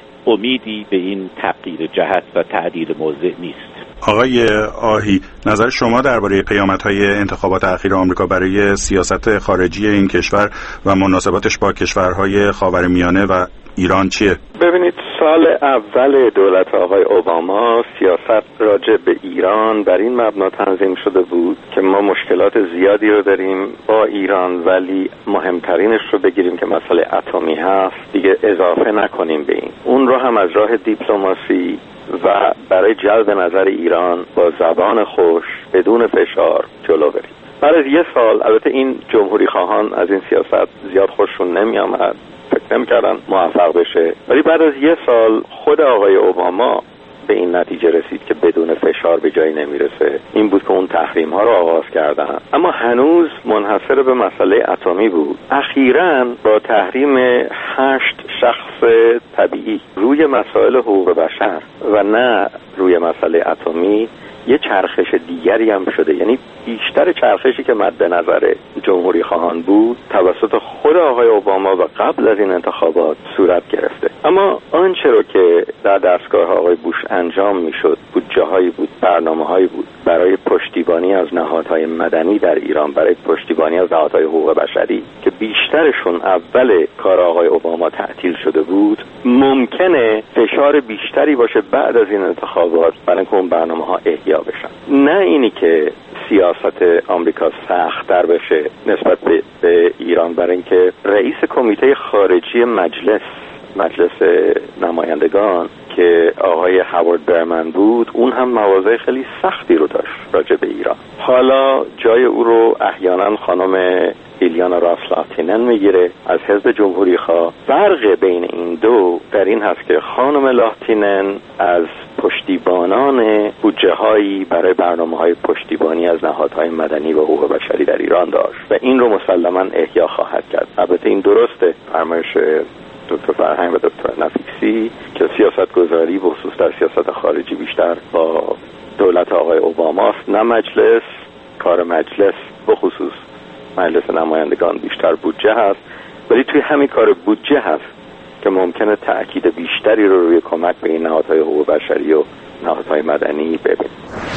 امیدی به این تغییر جهت و تعدیل موضع نیست. آقای آهی، نظر شما درباره پیامدهای انتخابات اخیر آمریکا برای سیاست خارجی این کشور و مناسباتش با کشورهای خاورمیانه و ایران چیه؟ ببینید، سال اول دولت آقای اوباما سیاست راجع به ایران بر این مبنا تنظیم شده بود که ما مشکلات زیادی رو داریم با ایران، ولی مهمترینش رو بگیریم که مسئله اتمی هست، دیگه اضافه نکنیم به این. اون رو هم از راه دیپلماسی و برای جلب نظر ایران با زبان خوش بدون فشار جلو بریم. بعد از یه سال، البته این جمهوری خواهان از این سیاست زیاد خوششون نمی آمد، فکر نمی‌کردن موفق بشه، ولی بعد از یه سال خود آقای اوباما به این نتیجه رسید که بدون فشار به جایی نمیرسه. این بود که اون تحریم ها رو آغاز کردن، اما هنوز منحصر به مسئله اتمی بود. اخیراً با تحریم هشت شخص طبیعی روی مسائل حقوق بشر و نه روی مسئله اتمی یه چرخش دیگری هم شده، یعنی بیشتر چرخشی که مد نظر جمهوری خواهان بود توسط خود آقای اوباما و قبل از این انتخابات صورت گرفته. اما آنچه رو که در دستگاه آقای بوش انجام میشد، بودجه هایی بود، برنامه هایی بود برای پشتیبانی از نهادهای مدنی در ایران، برای پشتیبانی از نهادهای حقوق بشری که بیشترشون اول کار آقای اوباما تعطیل شده بود، ممکنه فشار بیشتری باشه بعد از این انتخابات برای اینکه اون برنامه ها احیا بشن. نه اینی که سیاست آمریکا سخت‌تر بشه نسبت به, به ایران، برای اینکه رئیس کمیته خارجی مجلس مجلس نمایندگان که آقای هاوارد برمن بود، اون هم مواضع خیلی سختی رو داشت راجع به ایران. حالا جای او رو احیانا خانم ایلیانا رافلاتینن میگیره از حزب جمهوری خواه. فرق بین این دو در این هست که خانم لاتینن از پشتیبانان بودجه هایی برای برنامه های پشتیبانی از نهادهای مدنی و حقوق بشری در ایران داشت و این رو مسلما احیا خواهد کرد. البته این درسته، فرمایش دکتر فرهنگ و دکتر نفیسی که سیاست گذاری به خصوص در سیاست خارجی بیشتر با دولت آقای اوباماست، نه مجلس. کار مجلس به خصوص مجلس نمایندگان بیشتر بودجه هست، ولی توی همین کار بودجه هست که ممکنه تأکید بیشتری رو روی کمک به این نهادهای حقوق بشری و نهادهای مدنی ببینیم.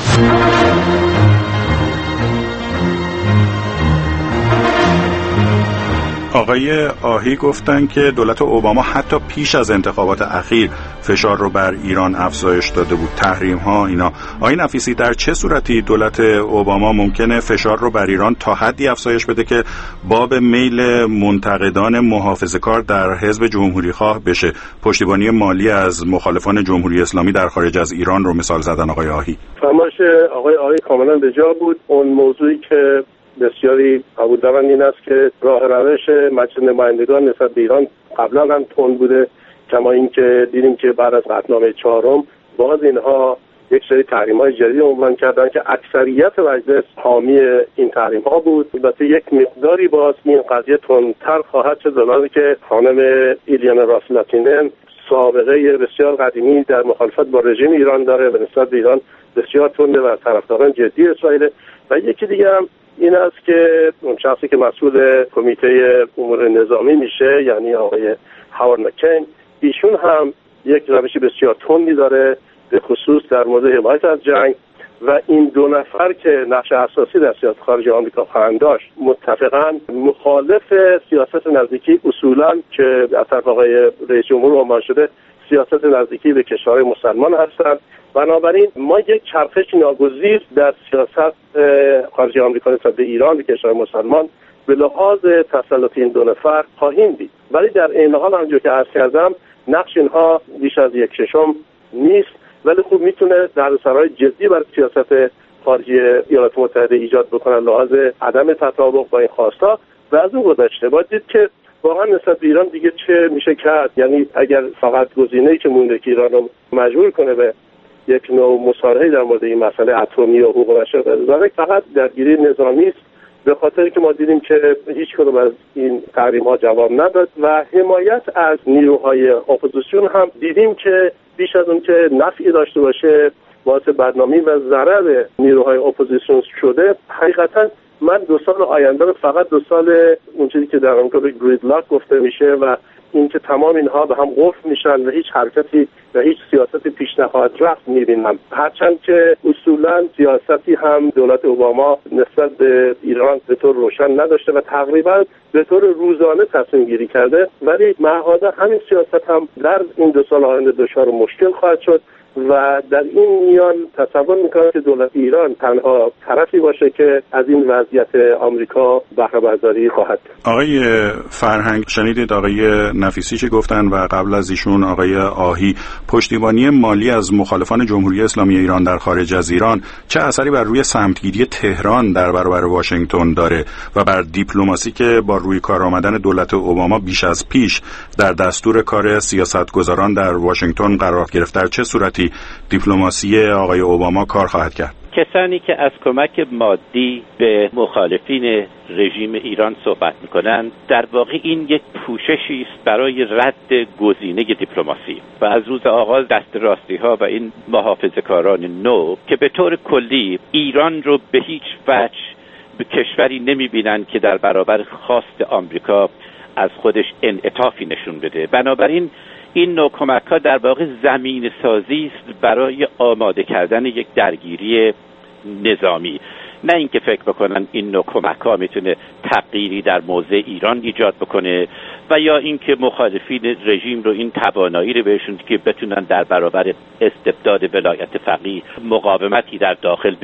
آقای آهی گفتن که دولت اوباما حتی پیش از انتخابات اخیر فشار رو بر ایران افزایش داده بود، تحریم ها اینا. آقای نفیسی، در چه صورتی دولت اوباما ممکنه فشار رو بر ایران تا حدی افزایش بده که باب میل منتقدان محافظه‌کار در حزب جمهوری خواه بشه؟ پشتیبانی مالی از مخالفان جمهوری اسلامی در خارج از ایران رو مثال زدن آقای آهی. فرمایش آقای آهی کاملا به جا بود. اون موضوعی که بسیاری قبول دارند این است که راه روش مجلس نمایندگان نسبت به ایران قبلا هم تند بوده، کما اینکه دیدیم که بعد از قطعنامه چهارم باز اینها یک سری تحریم‌های جدید عنوان کردن که اکثریت مجلس حامی این تحریم‌ها بود. البته یک مقداری باز این قضیه تندتر خواهد شد، زمانی که خانم ایلیانا رافلاتینن سابقه بسیار قدیمی در مخالفت با رژیم ایران داره و نسبت به ایران بسیار تنده و طرفداران جدی اسرائیل. و یکی دیگه هم این است که اون شخصی که مسئول کمیته امور نظامی میشه، یعنی آقای هاوارد مکین، ایشون هم یک روش بسیار تندی داره به خصوص در مورد حمایت از جنگ و این دو نفر که نقش اساسی در سیاست خارجی آمریکا خواهند داشت متفقاً مخالف سیاست نزدیکی اصولاً که از طرف آقای رئیس جمهور عنوان شده سیاست نزدیکی به کشورهای مسلمان هستند. بنابراین ما یک چرخش ناگزیر در سیاست خارجی آمریکا نسبت به ایران و کشورهای مسلمان به لحاظ تسلط این دو نفر خواهیم دید. ولی در این حال همونجور که عرض کردم نقش اینها بیش از یک ششم نیست، ولی خوب میتونه دردسرای جدی برای سیاست خارجی ایالات متحده ایجاد بکنن لحاظ عدم تطابق با این خواستا. و از اون گذشته باید دید که واقعا نسبت به ایران دیگه چه میشه کرد. یعنی اگر فقط گزینه‌ای که مونده که ایران رو مجبور کنه به یک نوع مصالحه در مورد این مسئله اتمی و حقوق بشر بذاره، فقط درگیری نظامی است، به خاطر که ما دیدیم که هیچ کدوم از این تحریم‌ها جواب نداد و حمایت از نیروهای اپوزیسیون هم دیدیم که بیش از اون که نفعی داشته باشه باعث بدنامی و ضرر نیروهای اپوزیسیون شده. حقیقتا من دو سال آینده رو فقط دو سال اون چیزی که در آمریکا به گریدلاک گفته میشه و اینکه تمام اینها به هم قفل میشن و هیچ حرکتی و هیچ سیاستی پیش نخواهد رفت میبینم. هرچند که اصولا سیاستی هم دولت اوباما نسبت به ایران به طور روشن نداشته و تقریبا به طور روزانه تصمیم گیری کرده، ولی معهادا همین سیاست هم در این دو سال آینده دچار مشکل خواهد شد و در این میان تصور میکنم که دولت ایران تنها طرفی باشه که از این وضعیت آمریکا بهره برداری خواهد. آقای فرهنگ، شنیدید آقای نفیسی چی گفتن و قبل از ایشون آقای آهی، پشتیبانی مالی از مخالفان جمهوری اسلامی ایران در خارج از ایران چه اثری بر روی سمتگیری تهران در برابر واشنگتن داره و بر دیپلماسی که با روی کار آمدن دولت اوباما بیش از پیش در دستور کار سیاستگزاران در واشنگتن قرار گرفت؟ در چه صورتی دیپلماسی آقای اوباما کار خواهد کرد؟ کسانی که از کمک مادی به مخالفین رژیم ایران صحبت می‌کنند، در واقع این یک پوششی است برای رد گزینه دیپلماسی و از روز آغاز دست راستی‌ها و این محافظه‌کاران نو که به طور کلی ایران رو به هیچ وجه به کشوری نمی‌بینند که در برابر خواست آمریکا از خودش انعطافی نشون بده. بنابراین این نوع کمک‌ها در واقع زمین سازی است برای آماده کردن یک درگیری نظامی، نه اینکه فکر بکنن این نوع کمک‌ها میتونه تغییری در موضع ایران ایجاد بکنه و یا اینکه مخالفین رژیم رو این توانایی رو بهشون که بتونن در برابر استبداد ولایت فقیه مقاومتی در داخل به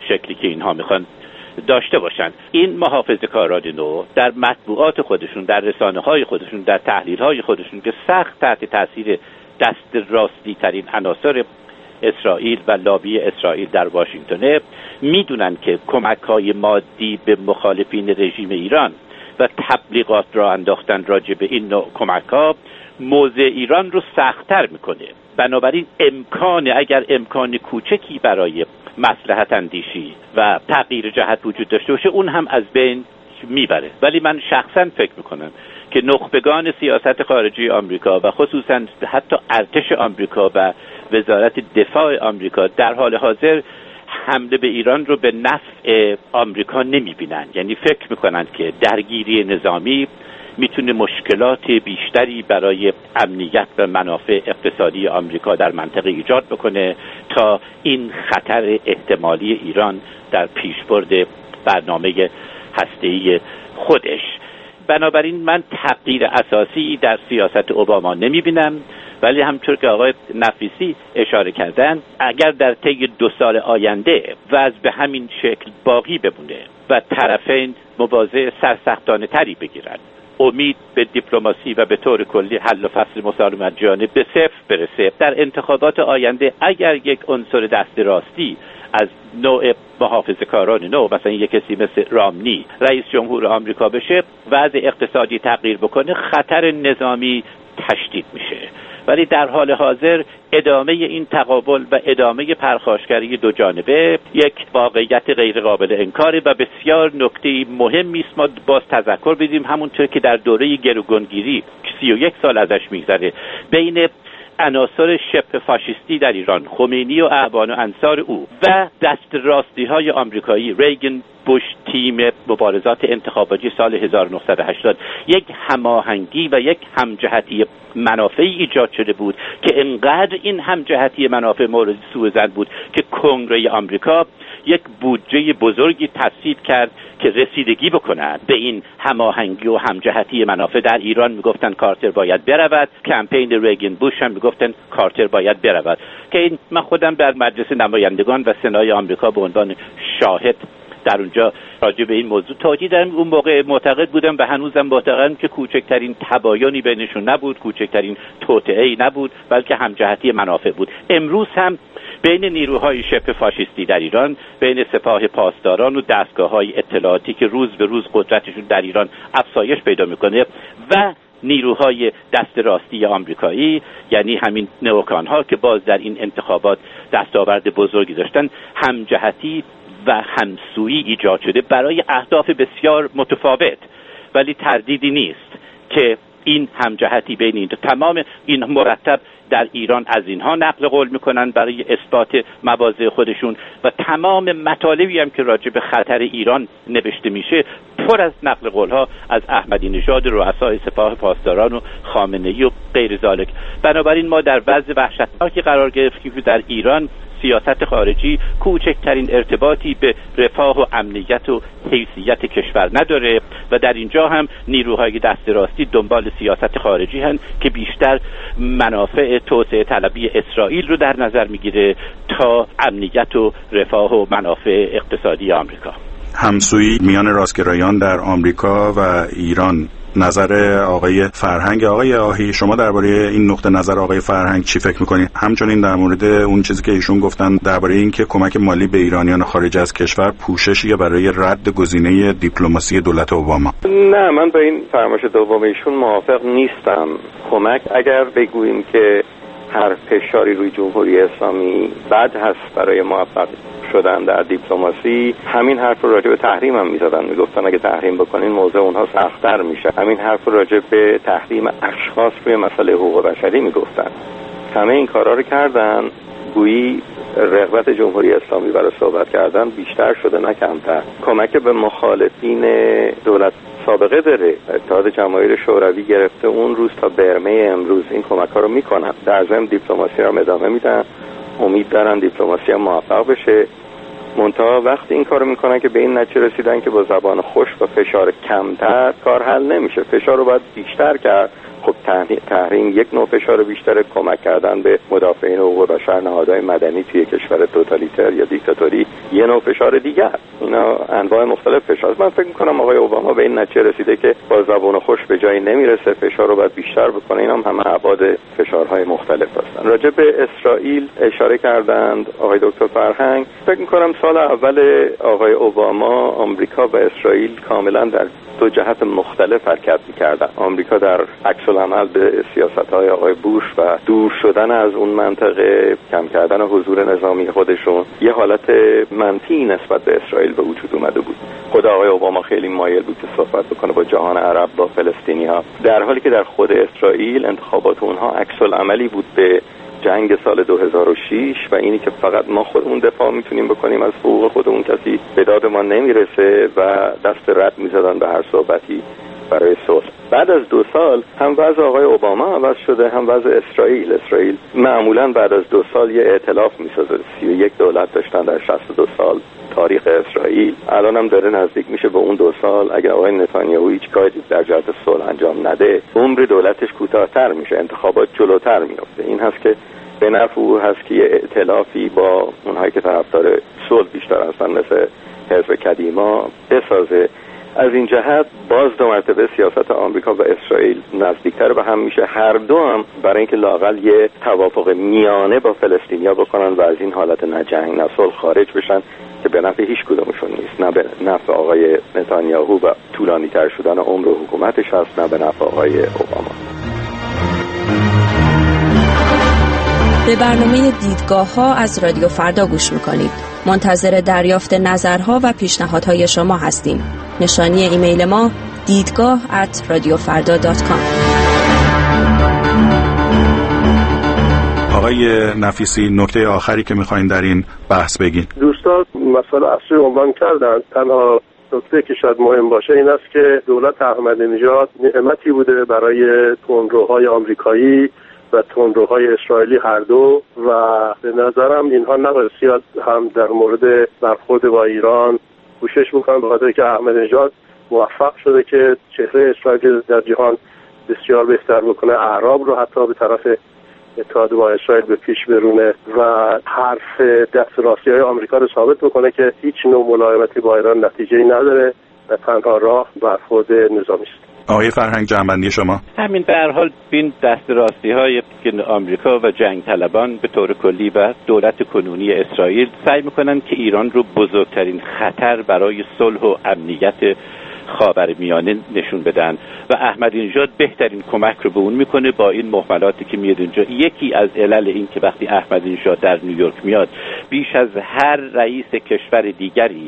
شکلی که اینها میخوان داشته باشن. این محافظه‌کاران نو در مطبوعات خودشون، در رسانه‌های خودشون، در تحلیل‌های خودشون که سخت تحت تاثیر دست راستی ترین عناصر اسرائیل و لابی اسرائیل در واشنگتن میدونن که کمک‌های مادی به مخالفین رژیم ایران و تبلیغات را انداختن راجع به این نوع کمک‌ها موضع ایران رو سخت‌تر میکنه. بنابراین امکان اگر امکان کوچکی برای مصلحت اندیشی و تغییر جهت وجود داشته باشه اون هم از بین میبره. ولی من شخصا فکر میکنم که نخبگان سیاست خارجی آمریکا و خصوصا حتی ارتش آمریکا و وزارت دفاع آمریکا در حال حاضر حمله به ایران رو به نفع آمریکا نمیبینن. یعنی فکر میکنن که درگیری نظامی میتونه مشکلات بیشتری برای امنیت و منافع اقتصادی آمریکا در منطقه ایجاد بکنه تا این خطر احتمالی ایران در پیشبرد برنامه هسته‌ای خودش. بنابراین من تغییر اساسی در سیاست اوباما نمیبینم، ولی همطور که آقای نفیسی اشاره کردن اگر در طی دو سال آینده وضع به همین شکل باقی بمونه و طرفین مواضع سرسختانه تری بگیرن، امید به دیپلماسی و به طور کلی حل و فصل مسالمت جهانی به صفر برسه، در انتخابات آینده اگر یک عنصر دست راستی از نوع محافظه‌کاران نو مثلا یک کسی مثل رامنی رئیس جمهور آمریکا بشه، وضع اقتصادی تغییر بکنه، خطر نظامی تشدید میشه. ولی در حال حاضر ادامه این تقابل و ادامه پرخاشگری دو جانبه یک واقعیت غیر قابل انکاره و بسیار نکته مهمی است ما باز تذکر بدیم، همونطور که در دوره گروگانگیری سی و یک سال ازش میگذره بین عناصر شبه فاشیستی در ایران، خمینی و اعوان و انصار او و دست راستی های آمریکایی، ریگن، بوش، تیم مبارزات انتخاباتی سال هزار و نهصد و هشتاد، یک هماهنگی و یک همجهتی منافعی ایجاد شده بود که انقدر این همجهتی منافع مورد سوء ظن بود که کنگره آمریکا یک بودجه بزرگی تصویب کرد که رسیدگی بکنند به این هماهنگی و همجهتی منافع. در ایران میگفتن کارتر باید برود، کمپین ریگن بوش هم میگفتن کارتر باید برود، که این من خودم در مجلس نمایندگان و سنای آمریکا به عنوان شاهد در اونجا راجع به این موضوع توضیح دادم. اون موقع معتقد بودم و هنوزم معتقدم که کوچکترین تباینی بینشون نبود، کوچکترین توطئه‌ای نبود، بلکه همجهتی منافع بود. امروز هم بین نیروهای شبه فاشیستی در ایران، بین سپاه پاسداران و دستگاه‌های اطلاعاتی که روز به روز قدرتشون در ایران افزایش پیدا میکنه و نیروهای دست راستی آمریکایی، یعنی همین نئوکان‌ها که باز در این انتخابات دستاورد بزرگی داشتن، همجهتی و همسویی ایجاد شده برای اهداف بسیار متفاوت. ولی تردیدی نیست که این همجهتی بین این تمام این مرتب در ایران از اینها نقل قول میکنن برای اثبات مواضع خودشون و تمام مطالبی هم که راجع به خطر ایران نوشته میشه پر از نقل قول ها از احمدی نژاد، رؤسای سپاه پاسداران و خامنه‌ای و غیر ذالک. بنابراین ما در وضع وحشتناکی قرار گرفتیم که در ایران سیاست خارجی کوچکترین ارتباطی به رفاه و امنیت و حیثیت کشور نداره و در اینجا هم نیروهای دست راستی دنبال سیاست خارجی هستند که بیشتر منافع توسعه طلبی اسرائیل رو در نظر میگیره تا امنیت و رفاه و منافع اقتصادی آمریکا. همسویی میان راستگرایان در آمریکا و ایران، نظر آقای فرهنگ. آقای آهی، شما درباره این نقطه نظر آقای فرهنگ چی فکر میکنید؟ همچنین در مورد اون چیزی که ایشون گفتن درباره این که کمک مالی به ایرانیان خارج از کشور پوششی برای رد گزینه دیپلماسی دولت اوباما. نه، من با این فرمایش دوم ایشون موافق نیستم. کمک اگر بگوییم که هر فشاری روی جمهوری اسلامی بد هست برای موفق شدن در دیپلماسی، همین حرف رو راجع به تحریم هم میزدن، میگفتن اگه تحریم بکنین موضوع اونها سخت‌تر میشه. همین حرف رو راجع به تحریم اشخاص روی مسئله حقوق بشری میگفتن. همه این کارا رو کردن، گویی رغبت جمهوری اسلامی برای صحبت کردن بیشتر شده نه کمتر. کمک به مخالفین دولت سابقه داره. اتحاد جماهیر شوروی گرفته اون روز تا برمه امروز این کمک ها رو میکنن. در ضمن دیپلماسی رو ادامه میدن، امید دارن دیپلماسی هم موفق بشه. منتها وقتی این کارو میکنن که به این نتیجه رسیدن که با زبان خشک و فشار کمتر کار حل نمیشه، فشار رو باید بیشتر کرد. خب تحریم یک نوع فشار بیشتر، کمک کردن به مدافعین حقوق بشر، نهادهای مدنی توی کشور توتالیتر توتالیتر یا دیکتاتوری یه نوع فشار دیگر. اینا انواع مختلف فشار. من فکر می‌کنم آقای اوباما به این نتیجه رسیده که با زبون خوش به جایی نمیرسه، فشار رو باید بیشتر بکنه. اینا هم همه ابعاد فشارهای مختلف هستن. راجع به اسرائیل اشاره کردند آقای دکتر فرهنگ. فکر می‌کنم سال اول آقای اوباما آمریکا و اسرائیل کاملا در دو جهت مختلف حرکت می‌کردن. آمریکا در عکس العمل به سیاست‌های آقای بوش و دور شدن از اون منطقه، کم کردن حضور نظامی خودشون، یه حالت منفی نسبت به اسرائیل به وجود اومده بود. خود آقای اوباما خیلی مایل بود که صحبت بکنه با جهان عرب، با فلسطینی‌ها، در حالی که در خود اسرائیل انتخابات اونها عکس العملی بود به جنگ سال دو هزار و شش و اینی که فقط ما خودمون دفاع میتونیم بکنیم از حقوق خودمون، کسی به داد ما نمیرسه و دست رد میزدن به هر صحبتی برای صلح. بعد از دو سال هم وضع آقای اوباما عوض شده، هم وضع اسرائیل. اسرائیل معمولا بعد از دو سال یه ائتلاف میسازه. سی و یک دولت داشتن در شصت و دو سال تاریخ اسرائیل. الان هم داره نزدیک میشه به اون دو سال. اگر آقای نتانیاهو هیچ کاری در جهت صلح انجام نده، عمر دولتش کوتاه‌تر میشه، انتخابات جلوتر میفته. این هست که به نفع او هست که یه ائتلافی با اونهایی که طرفدار صلح بیشتر هستن مثل حزب کدیما بسازه. از این جهت باز دو مرتبه سیاست آمریکا و اسرائیل نزدیکتر به هم میشه. هر دو هم برای اینکه لااقل یه توافق میانه با فلسطینیا بکنن و از این حالت نه جنگ نه صلح خارج بشن که به نفع هیچ کدومشون نیست. نه به نفع آقای نتانیاهو و طولانی تر شدن عمر حکومتش هست، نه به نفع آقای اوباما. به برنامه دیدگاه ها از رادیو فردا گوش میکنید. منتظر دریافت نظرها و پیشنهادهای شما هستیم. نشانی ایمیل ما دیدگاه ات رادیو فردا دات کام. آقای نفیسی، نکته آخری که میخواین در این بحث بگین؟ دوستان مسئله اصلی عنوان کردن. تنها نکته که شاید مهم باشه این است که دولت احمدی نژاد نعمتی بوده برای تندروهای آمریکایی و تندروهای اسرائیلی هر دو، و به نظرم اینها نباید زیاد هم در مورد برخورد با ایران کوشش بکنن، به خاطر که احمدی نژاد موفق شده که چهره اسرائیل در جهان بسیار بهتر بکنه، اعراب رو حتی به طرف اتحاد با اسرائیل به پیش برونه و حرف دست راستی های آمریکا رو ثابت بکنه که هیچ نوع ملایمتی با ایران نتیجه‌ای نداره و تنها راه برخورد نظامی است. آقای فرهنگ، جنبندی شما؟ همین به هر حال این دست راستی های آمریکا و جنگ طلبان به طور کلی و دولت کنونی اسرائیل سعی میکنن که ایران رو بزرگترین خطر برای صلح و امنیت خاورمیانه نشون بدن و احمدی نژاد بهترین کمک رو به اون میکنه با این مهملاتی که میاد اینجا. یکی از علل این که وقتی احمدی نژاد در نیویورک میاد بیش از هر رئیس کشور دیگری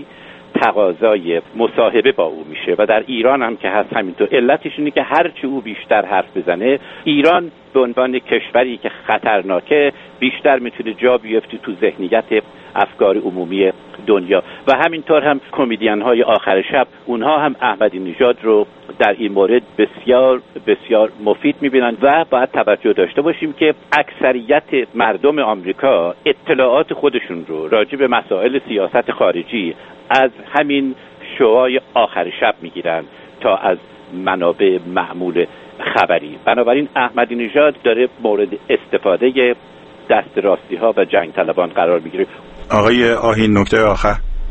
تقاضای مصاحبه با او میشه و در ایران هم که هست همینطور. علتش اینه که هرچی او بیشتر حرف بزنه، ایران به عنوان کشوری که خطرناکه بیشتر میتونه جا بیفته تو ذهنیت افکار عمومی دنیا. و همینطور هم کمدین های آخر شب، اونها هم احمدی نژاد رو در این مورد بسیار بسیار مفید میبینن و باید توجه داشته باشیم که اکثریت مردم آمریکا اطلاعات خودشون رو راجع به مسائل سیاست خارجی از همین شوهای آخر شب میگیرن تا از منابع معمول خبری. بنابراین احمدی نژاد داره مورد استفاده دست راستی ها و جنگ طلبان قرار میگیره. آقای آهین، نکته آخر.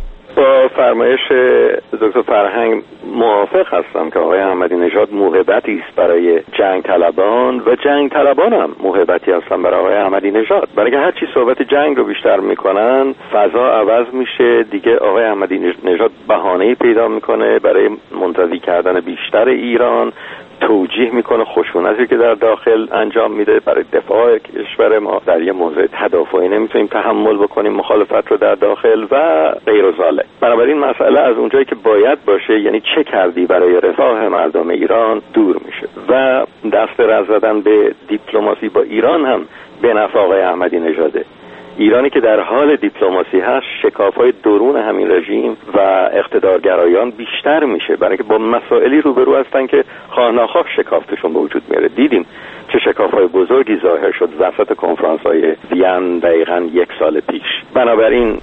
با فرمایش دکتر فرهنگ موافق هستم که آقای احمدی نژاد موهبتی است برای جنگ طلبان و جنگ طلبان هم موهبتی هستن برای آقای احمدی نژاد. برای که هر چی صحبت جنگ رو بیشتر میکنن فضا عوض میشه دیگه. آقای احمدی نژاد بهانه‌ای پیدا میکنه برای منتزی کردن بیشتر ایران، توجیه میکنه خشونتی که در داخل انجام میده برای دفاع کشور ما. در یه موضوع تدافعی نمیتونیم تحمل بکنیم مخالفت رو در داخل و غیر و ذالک. بنابراین مسئله از اونجایی که باید باشه، یعنی چه کردی برای رفاه مردم ایران، دور میشه و دست رد زدن به دیپلماسی با ایران هم به نفع آقای احمدی نژاده. ایرانی که در حال دیپلماسی هست، شکاف‌های درون همین رژیم و اقتدارگرایان بیشتر میشه، برای که با مسائلی روبرو هستن که خواه ناخواه شکافتشون به وجود میاره. دیدیم چه شکاف‌های بزرگی ظاهر شد وسط کنفرانس‌های وین دقیقاً یک سال پیش. بنابراین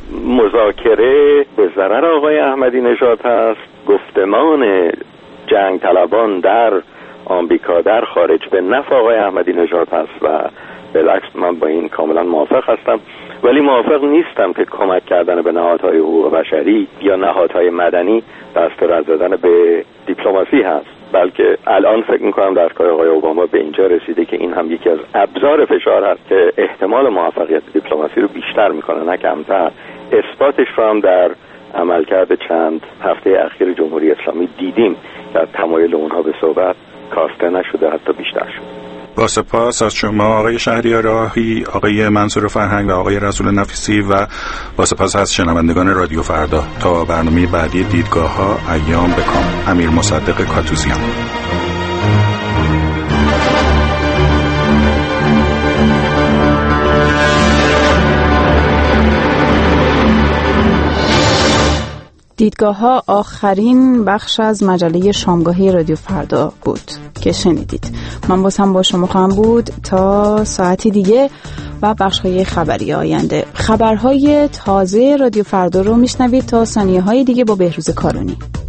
مذاکره به ضرر آقای احمدی نژاد هست، گفتمان جنگ طلبان در آمریکا در خارج به نفع آقای احمدی نژاد هست و بالعکس من با این کاملا موافق هستم. ولی موافق نیستم که کمک کردن به نهادهای حقوق بشری یا نهادهای مدنی دست رد زدن به دیپلماسی هست، بلکه الان فکر میکنم دستگاه آقای اوباما به اینجا رسیده که این هم یکی از ابزار فشار هست که احتمال موفقیت دیپلماسی رو بیشتر میکنه نه کمتر. اثباتش رو هم در عملکرد چند هفته اخیر جمهوری اسلامی دیدیم که تمایل اونها به صحبت کاسته نشده، حتی بیشتر شد. با سپاس از شما آقای شهریار راهی، آقای منصور فرهنگ و آقای رسول نفیسی و با سپاس از شنوندگان رادیو فردا. تا برنامه بعدی دیدگاه ها، ایام بکام. امیر مصدق کاتوزیان. دیدگاه ها آخرین بخش از مجله شامگاهی رادیو فردا بود که شنیدید. من باز هم با شما خواهم بود تا ساعتی دیگه و بخش های خبری آینده. خبرهای تازه رادیو فردا رو میشنوید تا ثانیه های دیگه با بهروز کارونی.